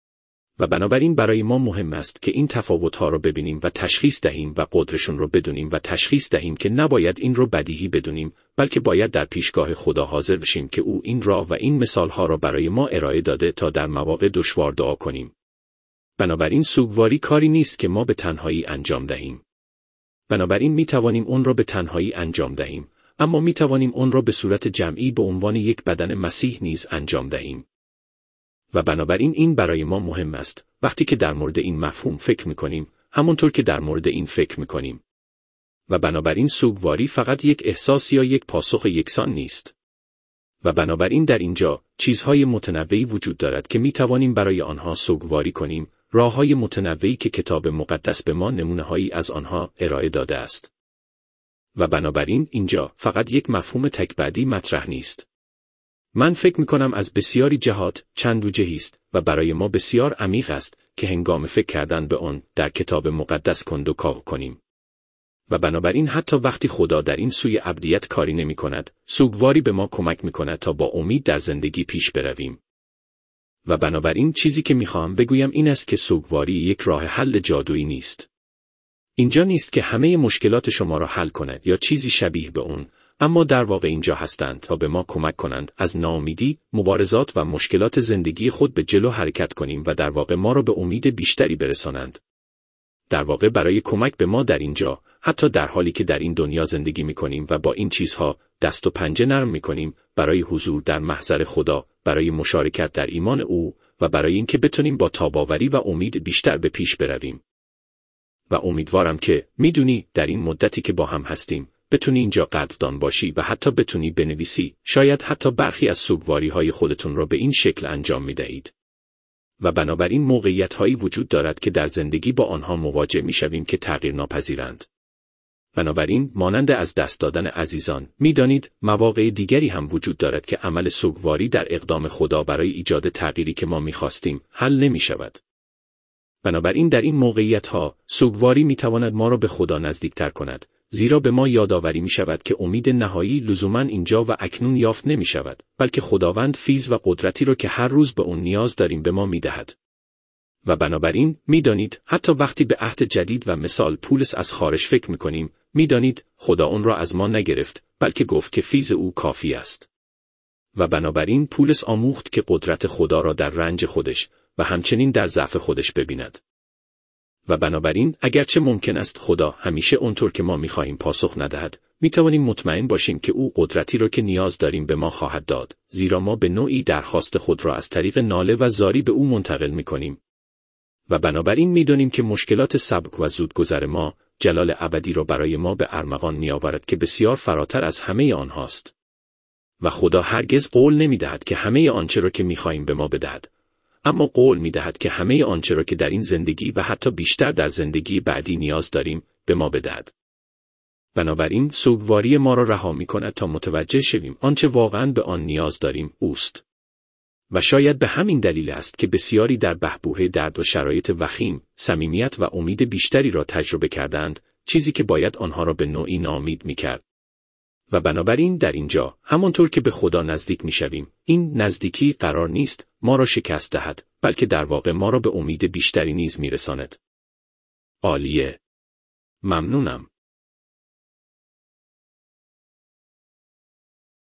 و بنابراین برای ما مهم است که این تفاوت‌ها را ببینیم و تشخیص دهیم و قدرشون را بدونیم و تشخیص دهیم که نباید این را بدیهی بدونیم، بلکه باید در پیشگاه خدا حاضر بشیم که او این راه و این مثال‌ها را برای ما ارائه داده تا در مواقع دشوار دعا کنیم. بنابراین سوگواری کاری نیست که ما به تنهایی انجام دهیم. بنابراین می‌توانیم اون را به تنهایی انجام دهیم. اما می توانیم اون را به صورت جمعی به عنوان یک بدن مسیح نیز انجام دهیم. و بنابراین این برای ما مهم است وقتی که در مورد این مفهوم فکر می کنیم، همونطور که در مورد این فکر می کنیم. و بنابراین سوگواری فقط یک احساس یا یک پاسخ یکسان نیست. و بنابراین در اینجا چیزهای متنوعی وجود دارد که می توانیم برای آنها سوگواری کنیم، راههای متنوعی که کتاب مقدس به ما نمونه‌هایی از آنها ارائه داده است. و بنابراین اینجا فقط یک مفهوم تک‌بعدی مطرح نیست. من فکر می‌کنم از بسیاری جهات چند وجهی است و برای ما بسیار عمیق است که هنگام فکر کردن به آن در کتاب مقدس کندوکاو کنیم. و بنابراین حتی وقتی خدا در این سوی ابدیت کاری نمی‌کند، سوگواری به ما کمک می‌کند تا با امید در زندگی پیش برویم. و بنابراین چیزی که می‌خواهم بگویم این است که سوگواری یک راه حل جادویی نیست. اینجا نیست که همه مشکلات شما را حل کند یا چیزی شبیه به اون، اما در واقع اینجا هستند تا به ما کمک کنند از ناامیدی، مبارزات و مشکلات زندگی خود به جلو حرکت کنیم و در واقع ما را به امید بیشتری برسانند. در واقع برای کمک به ما در اینجا، حتی در حالی که در این دنیا زندگی می‌کنیم و با این چیزها دست و پنجه نرم می‌کنیم، برای حضور در محضر خدا، برای مشارکت در ایمان او و برای اینکه بتونیم با تاب‌آوری و امید بیشتر به پیش برویم. و امیدوارم که میدونی در این مدتی که با هم هستیم بتونی اینجا قدردان باشی و حتی بتونی بنویسی، شاید حتی برخی از سوگواری‌های خودتون را به این شکل انجام میدهید. و بنابراین موقعیت‌هایی وجود دارد که در زندگی با آنها مواجه میشویم که تغییر ناپذیرند. بنابراین مانند از دست دادن عزیزان، میدانید مواقع دیگری هم وجود دارد که عمل سوگواری در اقدام خدا برای ایجاد تغییری که ما میخواستیم حل نمیشود. بنابراین در این موقعیت‌ها سوگواری می‌تواند ما را به خدا نزدیکتر کند، زیرا به ما یادآوری می‌شود که امید نهایی لزوماً اینجا و اکنون یافت نمی‌شود، بلکه خداوند فیض و قدرتی را که هر روز به اون نیاز داریم به ما می‌دهد. و بنابراین می‌دانید حتی وقتی به عهد جدید و مثال پولس از خارج فکر می‌کنیم، می‌دانید خدا اون را از ما نگرفت، بلکه گفت که فیض او کافی است. و بنابراین پولس آموخت که قدرت خدا را در رنج خودش و همچنین در ضعف خودش ببیند. و بنابراین اگرچه ممکن است خدا همیشه اونطور که ما می‌خواهیم پاسخ ندهد، می‌توانیم مطمئن باشیم که او قدرتی را که نیاز داریم به ما خواهد داد، زیرا ما به نوعی درخواست خود را از طریق ناله و زاری به او منتقل می‌کنیم. و بنابراین می‌دانیم که مشکلات سبک و زودگذر ما جلال ابدی را برای ما به ارمغان می‌آورد که بسیار فراتر از همه آنهاست. و خدا هرگز قول نمی‌دهد که همه آنچه را که می‌خواهیم به ما بدهد، اما قول می‌دهد که همه آنچه را که در این زندگی و حتی بیشتر در زندگی بعدی نیاز داریم به ما بدهد. بنابراین سوگواری ما را رها می‌کند تا متوجه شویم آنچه واقعاً به آن نیاز داریم اوست. و شاید به همین دلیل است که بسیاری در بحبوحه درد و شرایط وخیم، صمیمیت و امید بیشتری را تجربه کردند، چیزی که باید آنها را به نوعی ناامید می‌کرد. و بنابراین در اینجا همانطور که به خدا نزدیک میشویم، این نزدیکی قرار نیست ما را شکست دهد، بلکه در واقع ما را به امید بیشتری نیز میرساند. عالیه. ممنونم.